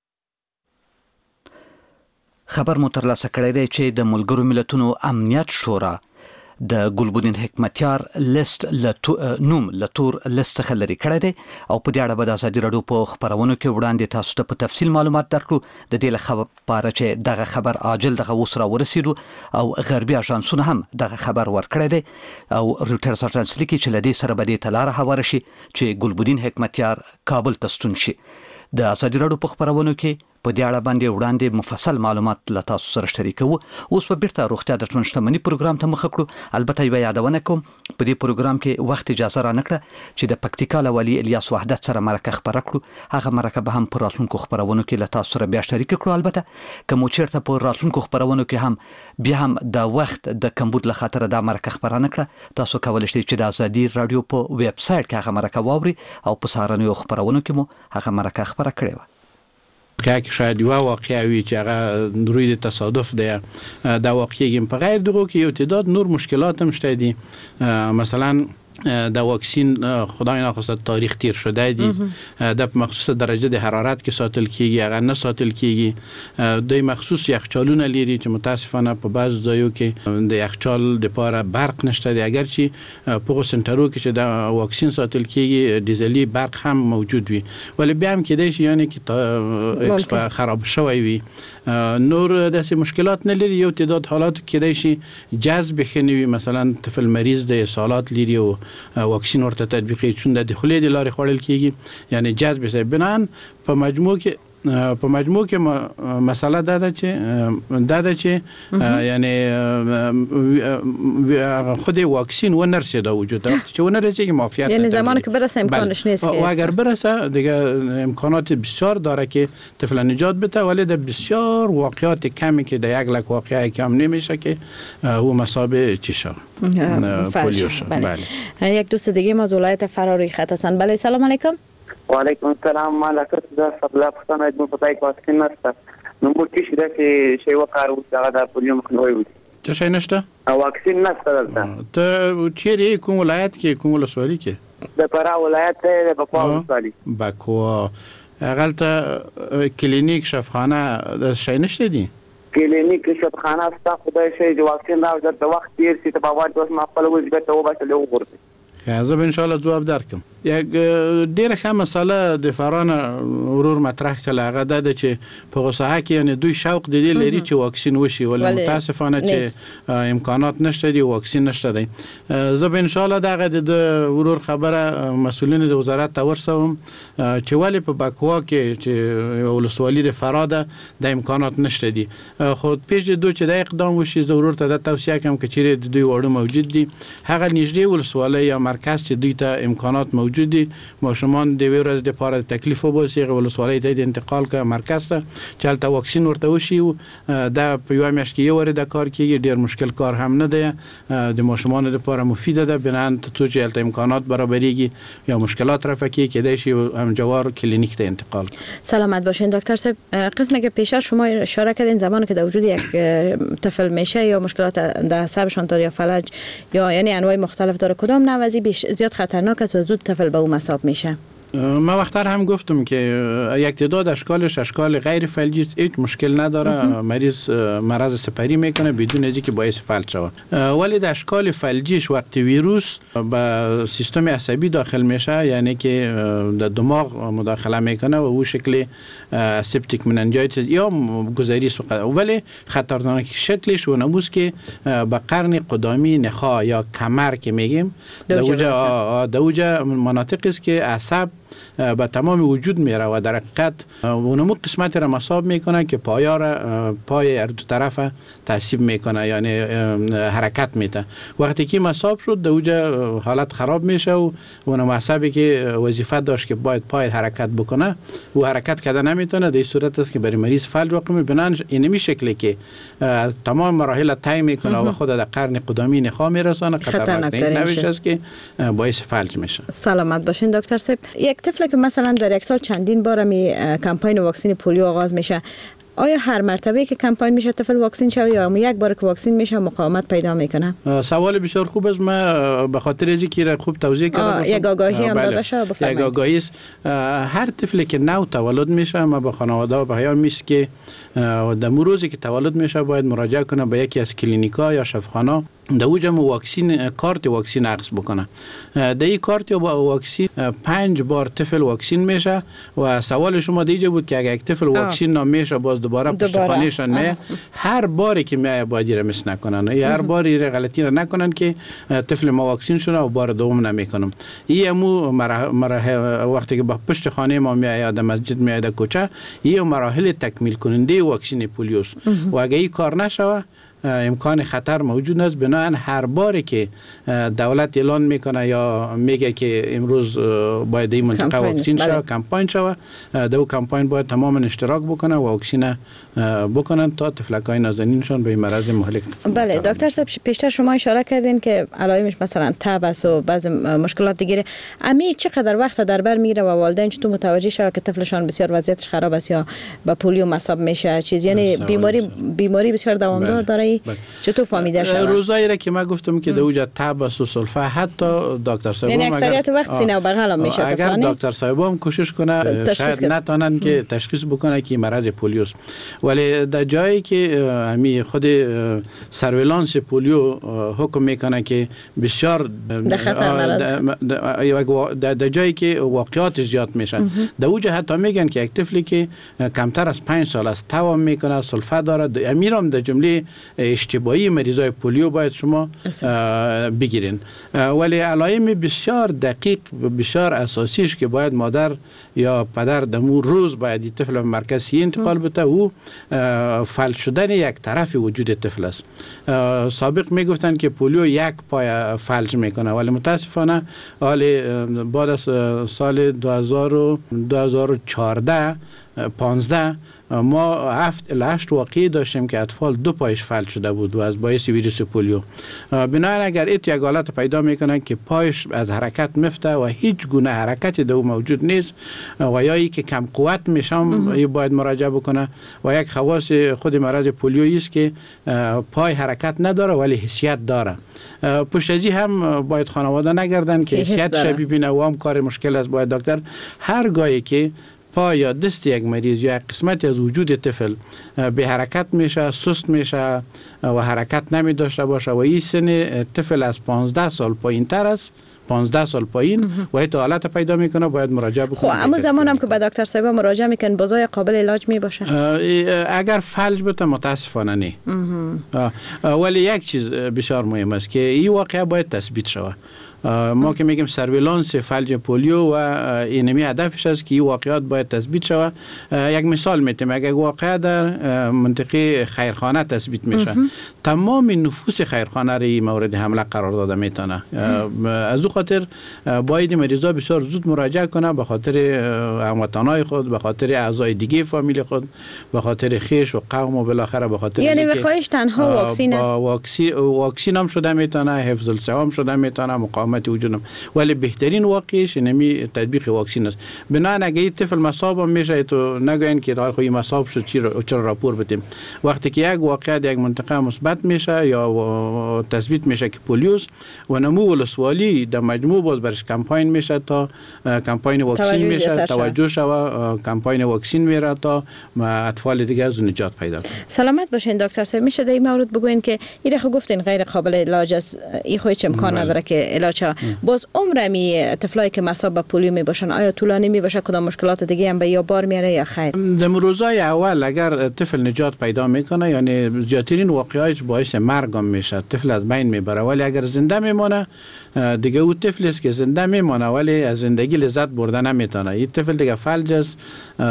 خبر مو ترلاسه کړی دی چې د ملګرو ملتونو امنیت شورا د ګلبدین حکمتیار لیست نوم لتور لیست څخه لري کړی دی او په دې اړه به د ازادي راډیو په خبرونو کې وړاندې تاسو ته په تفصیل معلومات درکړو. د دې لپاره چې دغه خبر عاجل دغه اوس را ورسېدو او غربي اژانسونه هم دغه خبر ورکړی دی او رویټرز اژانس لیکي چې له دې سره به دې ته لاره هواره شي چې ګلبدین حکمتیار کابل ته ستون شي. د ازادي راډیو په خبرونو کې په دې اړه باندې وړاندې مفصل معلومات له تاسو سره شریکو. اوس په بیرته روغتیا د ژوند شتمنۍ پروګرام ته مخ کړو. البته یو یادونه کوم په دې پروګرام کې وخت اجازه را نکړه چې د پکتیکا له والي الیاس وحدت سره مرکه خبره کړو. هغه مرکه به هم په راتلونکو خبرونو کې له تاسو سره بیا شریک کړو. البته کوم چیرته په راتلونکو خبرونو کې هم بیا هم د وخت د کمبود له خاطر د مرکه خبره نکړه. تاسو کولای شئ چې د ازادي راډیو په ویب سټ کې هغه مرکه واوري او په سهارنیو خبرونو کې مو هغه مرکه خبره کړې و. که شاید یو واقعي وي چې هغه روی د تصادف دی دا واقعي په غیر دغه کې یو تعداد نور مشکلات هم شته دي. مثلا د واکسین خدای ناخواسته تاریخ تیر شده دي د مخصوص درجه د حرارت کې ساتل کیږي هغه نه ساتل کیږي. د مخصوص یخچالونه لري چې متاسفانه په بعض ځایو کې د یخچال د لپاره برق نشته دي. اگر چې په سنټرو کې چې د واکسین ساتل کیږي ډیزلي برق هم موجود وي ولی بیا هم کېدای شي یعنی کې خراب شوی وي. نور داسې مشکلات نه لري. یو تعداد حالات کېدای شي جذب خنوي مثلا طفل مریض د سالات لري او واکسین ورته تطبیقي چون د خولې د لارې خوړل کیږي یعنی جذب شي. بنان په مجموع کې مسله دا ده چې یعنی خود واکسین و نرسیده وجود داره چې و نرسیده معافیت یعنی زمانی که برسه امکانش نیست و اگر برسه دیگه امکانات بسیار داره که طفل نجات بده ولی در بسیار واقعات کمی که در یک لک واقعه کم نمیشه که او مصابه چیشه پولیوش. بله یک دوست دیگه ما از ولایت فراری خط هستند. بله سلام علیکم. و علیکم السلام. مالکت دا سبلا پښتنه د پتاي واکسین نشته نو موږ چې دا چې شی وکړو دا د پولیو مخنیوي وي. څه شي نشته؟ واکسین نشته دلته. ته چیرې کوم ولایت کې کوم ولسوالۍ کې؟ د فراه ولایت د بکوا ولسوالۍ. بکوا هغه کلینیک شفاخانه د شي نشته دي؟ کلینیک شفاخانه ستا خدای شي چې واکسین راوځي د وخت تیر سي ته په وخت اوس ما خپل وځي ته وباسه له وګورئ. زه ان شاء الله جواب درکم. یک ډیره ښه مسله د فرانه ورور مطرح کړه هغه د چې په غوسه کې یعنی دوی شوق د دې لري چې واکسین وشي ولې متاسفانه چې امکانات نشته دي واکسین نشته دی. زه ان شاء الله دغه د ورور خبره مسولین د وزارت ته ورسوم چې ولی په بکوا کې چې ولسوالۍ د فراده د امکانات نشته دي. خو پیژ دوی چې د اقدام وشي ضرورت د توصیه کوم چې د دوی وړو موجود دي هغه نږدې ولسوالۍ یا مرکز چې دوی ته امکانات موجود دي ماشومان د ورځ د پاره تکلیف وباسي ولسوالۍ ته انتقال کا مرکز ته چلته واکسین ورته وشي دا په یو میاشت کې یو ور د کار کېږي. ډیر مشکل کار هم نه دی د ماشومان لپاره مفید ده. بنان ته چې امکانات برابرېږي یا مشکلات رفع کېدای شي هم جوار کلینیک ته انتقال. سلامت باشین دکتر صاحب. قسمی که پیش شما اشاره کردین زمانی که در وجود یک طفل میشه یا مشکلات در اعصابشان داره یا فلج یا یعنی انواع مختلف داره کدام نوع زیاد خطرناک است و زود طفل به او مصاب میشه؟ ما وقتر هم گفتم که یک تعداد اشکالش اشکال غیر فلجی است هیچ مشکل نداره. مریض مرض سپری میکنه بدون از اینکه باعث فلج شود. ولی در اشکال فلجیش وقتی ویروس به سیستم عصبی داخل میشه یعنی که در دماغ مداخله میکنه و او شکل سپتیک مننجایتیس یا گذری ولی خطرناک شکلش و نموز که به قرن قدامی نخا یا کمر که میگیم دوجه مناطق است که عصب به تمام وجود میره و در حقیقت اونمو قسمت را مصاب میکنه که پای هر دو طرف تعصیب میکنه یعنی حرکت میده. وقتی که مصاب شد دوجه حالت خراب میشه و اونم عصبی که وظیفه داشت که باید پای حرکت بکنه و حرکت کرده نمیتونه. در صورت است که برای مریض فلج واقع میبینن اینمی شکلی که تمام مراحل طی میکنه و خود در قرن قدامی نخا میرسانه. خطرناک است که باعث فلج میشه. سلامت باشین دکتر صاحب. یک طفل که مثلا در یک سال چندین بار می کمپاین واکسین پولیو آغاز میشه آیا هر مرتبه که کمپاین میشه طفل واکسین شوی یا یک بار که واکسین میشه مقاومت پیدا میکنه؟ سوال بسیار خوب است. من به خاطر از اینکه خوب توضیح کردم یک آگاهی هم داده شده بفرمایید. یک آگاهی است. هر طفلی که نو تولد میشه ما به خانواده بیان میست که در روزی که تولد میشه باید مراجعه کنه به یکی از کلینیکا یا شفاخانه در اوجم واکسین کارت واکسین عکس بکنه. در این کارت واکسین 5 بار طفل واکسین میشه و سوال شما دیگه بود که اگر یک طفل واکسین نمیشه باز دوباره پشت خانهشان میه. هر باری که میه باید را مس نکنن، یا هر باری غلطی را نکنن که طفل ما واکسین شده و بار دوم نمیکنم. این وقتی که با پشت خانه ما میه یا در مسجد میه در کوچه، این مراحل تکمیل کننده واکسین پولیوست و اگر این کار نشوه امکان خطر موجود است. بنابراین هر باری که دولت اعلان میکنه یا میگه که امروز باید این منطقه واکسین شود، کمپاین شود، در کمپاین باید تمام اشتراک بکنه و واکسین بکنن تا طفلکای نازنینشان به این مرض مهلک. بله دکتر صاحب، پیشتر شما اشاره کردین که علائمش مثلا تب است و بعضی مشکلات دیگه. امی چقدر وقت در بر میره و والدین چطور متوجه شود که طفلشان بسیار وضعیتش خراب است یا با پولیو مصاب میشه چیز؟ یعنی بیماری بسیار دوامدار داره. چطور فهمیده شده؟ روزایی را که من گفتم که دوجا تب است و سلفه، حتی دکتر صاحب یعنی اکثریت وقت سینه و بغل میشه. اگر دکتر صاحب هم کوشش کنه شاید نتونن که تشخیص بکنه که مرض پولیوست، ولی در جایی که همی خود سرویلانس پولیو حکم میکنه که بسیار در جایی که واقعیات زیاد میشه، در اوجا حتی میگن که یک طفلی که کمتر از 5 سال است تب میکنه، سلفه داره، امیرم در جمله اشتباهی مریضای پولیو باید شما بگیرین. ولی علائم بسیار دقیق بسیار اساسیش که باید مادر یا پدر دمو روز باید این طفل به مرکز انتقال بده و فلج شدن یک طرف وجود طفل است. سابق میگفتن که پولیو یک پای فلج میکنه، ولی متاسفانه حال بعد از سال 2014 15 ما 7 الی 8 واقعی داشتیم که اطفال 2 پایش فلج شده بود و از باعث ویروس پولیو. بنابراین اگر یک حالت پیدا میکنن که پایش از حرکت میفته و هیچ گونه حرکتی در او موجود نیست و یا ای که کم قوت میشم باید مراجعه بکنه. و یک خواص خود مرض پولیو است که پای حرکت نداره ولی حسیت داره. پشت از این هم باید خانواده نگردن که حسیتش ببینه و هم کار مشکل است. باید دکتر هرگاهی که پای یا دست یک مریض یا یک قسمتی از وجود طفل به حرکت میشه، سست میشه و حرکت نمی داشته باشه و این سن طفل از 15 سال پایین تر است، 15 سال پایین و این حالت پیدا میکنه، باید مراجعه بکنه. خب اما زمان هم که به دکتر صاحب مراجعه میکنن بازای قابل علاج می باشه؟ اگر فلج بته متاسفانه نه. ولی یک چیز بسیار مهم است که این واقعه باید تثبیت شود. ما که میگیم سرویلانس فلج پولیو و اینمی هدفش است که این واقعیات باید تثبیت شود. یک مثال میتیم، اگر واقعا در منطقه خیرخانه تثبیت میشه، تمام نفوس خیرخانه را این مورد حمله قرار داده میتونه. از او خاطر باید مریضا بسیار زود مراجعه کنه، به خاطر هموطنای خود، به خاطر اعضای دیگه فامیل خود، به خاطر خویش و قوم و بالاخره به خاطر یعنی وقایش تنها واکسین است. واکسین هم شده میتونه، حفظ الصحه شده میتونه، مقاومت وجود، ولی بهترین واقعیش نمی تطبیق واکسین است. بنابراین اگه این طفل مصاب میشه تو نگوین که دار خوی مصاب شد چرا راپور بدیم. وقتی که یک واقعیت یک منطقه مثبت میشه یا تثبیت میشه که پولیوس و نمو ولسوالی در مجموع باز برش کمپاین میشه تا کمپاین واکسین میشه، توجه شوه کمپاین واکسین میره تا اطفال دیگه از نجات پیدا کنه. سلامت باشین دکتر صاحب. میشه در این مورد بگوین که این خو گفتین غیر قابل علاج است، این خو هیچ امکان نداره که علاج باز عمر می طفلایی که مصاب به پولیو می باشن آیا طولانی می باشه؟ کدام مشکلات دیگه هم به یا بار میاره یا خیر؟ در روزای اول اگر طفل نجات پیدا میکنه یعنی زیادترین واقعیتش باعث مرگ میشه، طفل از بین میبره. ولی اگر زنده میمونه دیگه او طفل است که زنده میمونه ولی از زندگی لذت برده نمیتونه. این طفل دیگه فلج است،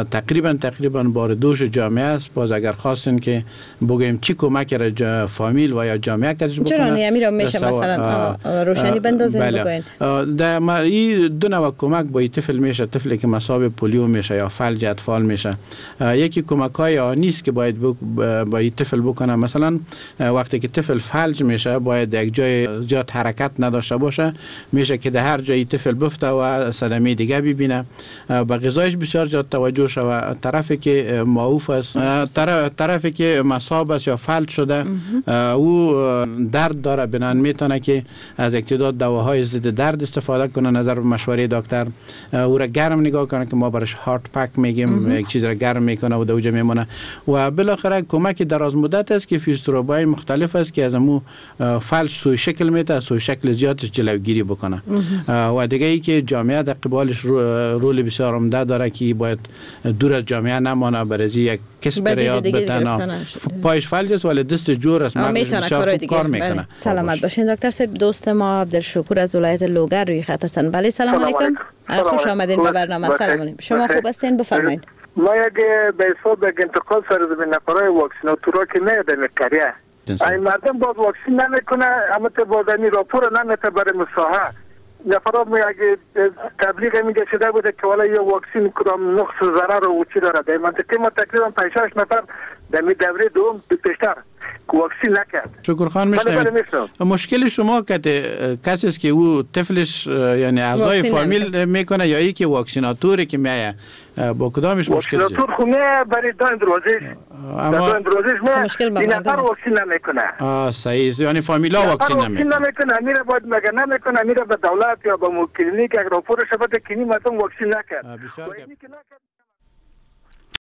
تقریبا بار دوش جامعه است. باز اگر خواستین که بگیم چی کمک را فامیل و یا جامعه کدش بکنه، چرا نمیره میشه مثلا روشنی بندازین بگوین؟ در این دو نوع کمک با این طفل میشه، طفلی که مصاب پولیو میشه یا فلج اطفال میشه. یکی کمک های آنیست که باید با این طفل بکنه. مثلا وقتی که طفل فلج میشه باید یک جای زیاد حرکت نداشته باشه، میشه که در هر جایی طفل بفته و صدمه دیگه ببینه. به غذایش بسیار زیاد توجه شوه. طرفی که معوف است، طرفی که مصاب است یا فلج شده او درد داره، بنان میتونه که از اقتدار دواها دواهای ضد درد استفاده کنه نظر به مشوره دکتر. او را گرم نگاه کنه که ما برش هات پک میگیم، یک چیز را گرم میکنه و دوجه میمونه. و بالاخره کمک دراز مدت است که فیزیوتراپی مختلف است که از امو فلج سوی شکل میته، سوی شکل زیادش جلوگیری بکنه. و دیگه ای که جامعه در قبالش رول بسیار عمده داره که باید دور از جامعه نمانه، برای یک کس پریاد بتنه پایش فلج است ولی دست جور است، مغزش بسیار خوب کار میکنه. سلامت باشین دکتر صاحب. دوست ما عبدالشکور از ولایت لوگر روی خط هستن. بله سلام علیکم، خوش آمدین به برنامه. سلام علیکم، شما خوب هستین؟ بفرمایید. ما اگه به حساب انتقال سرزمین نفرای واکسیناتورا که نه دمیکریه این مردم باید واکسین نمیکنه، اما تا بادنی راپور نمیته برای مساحه نفرا اگه تبلیغ میگه شده بوده که والا یه واکسین کدام نقص ضرر و چی داره. در منطقه ما تقریبا 5-6 نفر در دوره دوم پیشتر واکسین نکرد. شکر خان میشنوید. مشکل شما کسی است که او طفلش یعنی اعضای فامیل میکنه یا ای که واکسیناتوری که میایه با کدامش مشکل داره؟ واکسیناتور خونه برای داندروزش این نفر واکسین نمیکنه. صحیح، یعنی فامیلا واکسین نمیکنه. میره باید مگه نمیکنه، میره به دولت یا به کلینیک اگر راپورش بده که این مردم واکسین نکرد.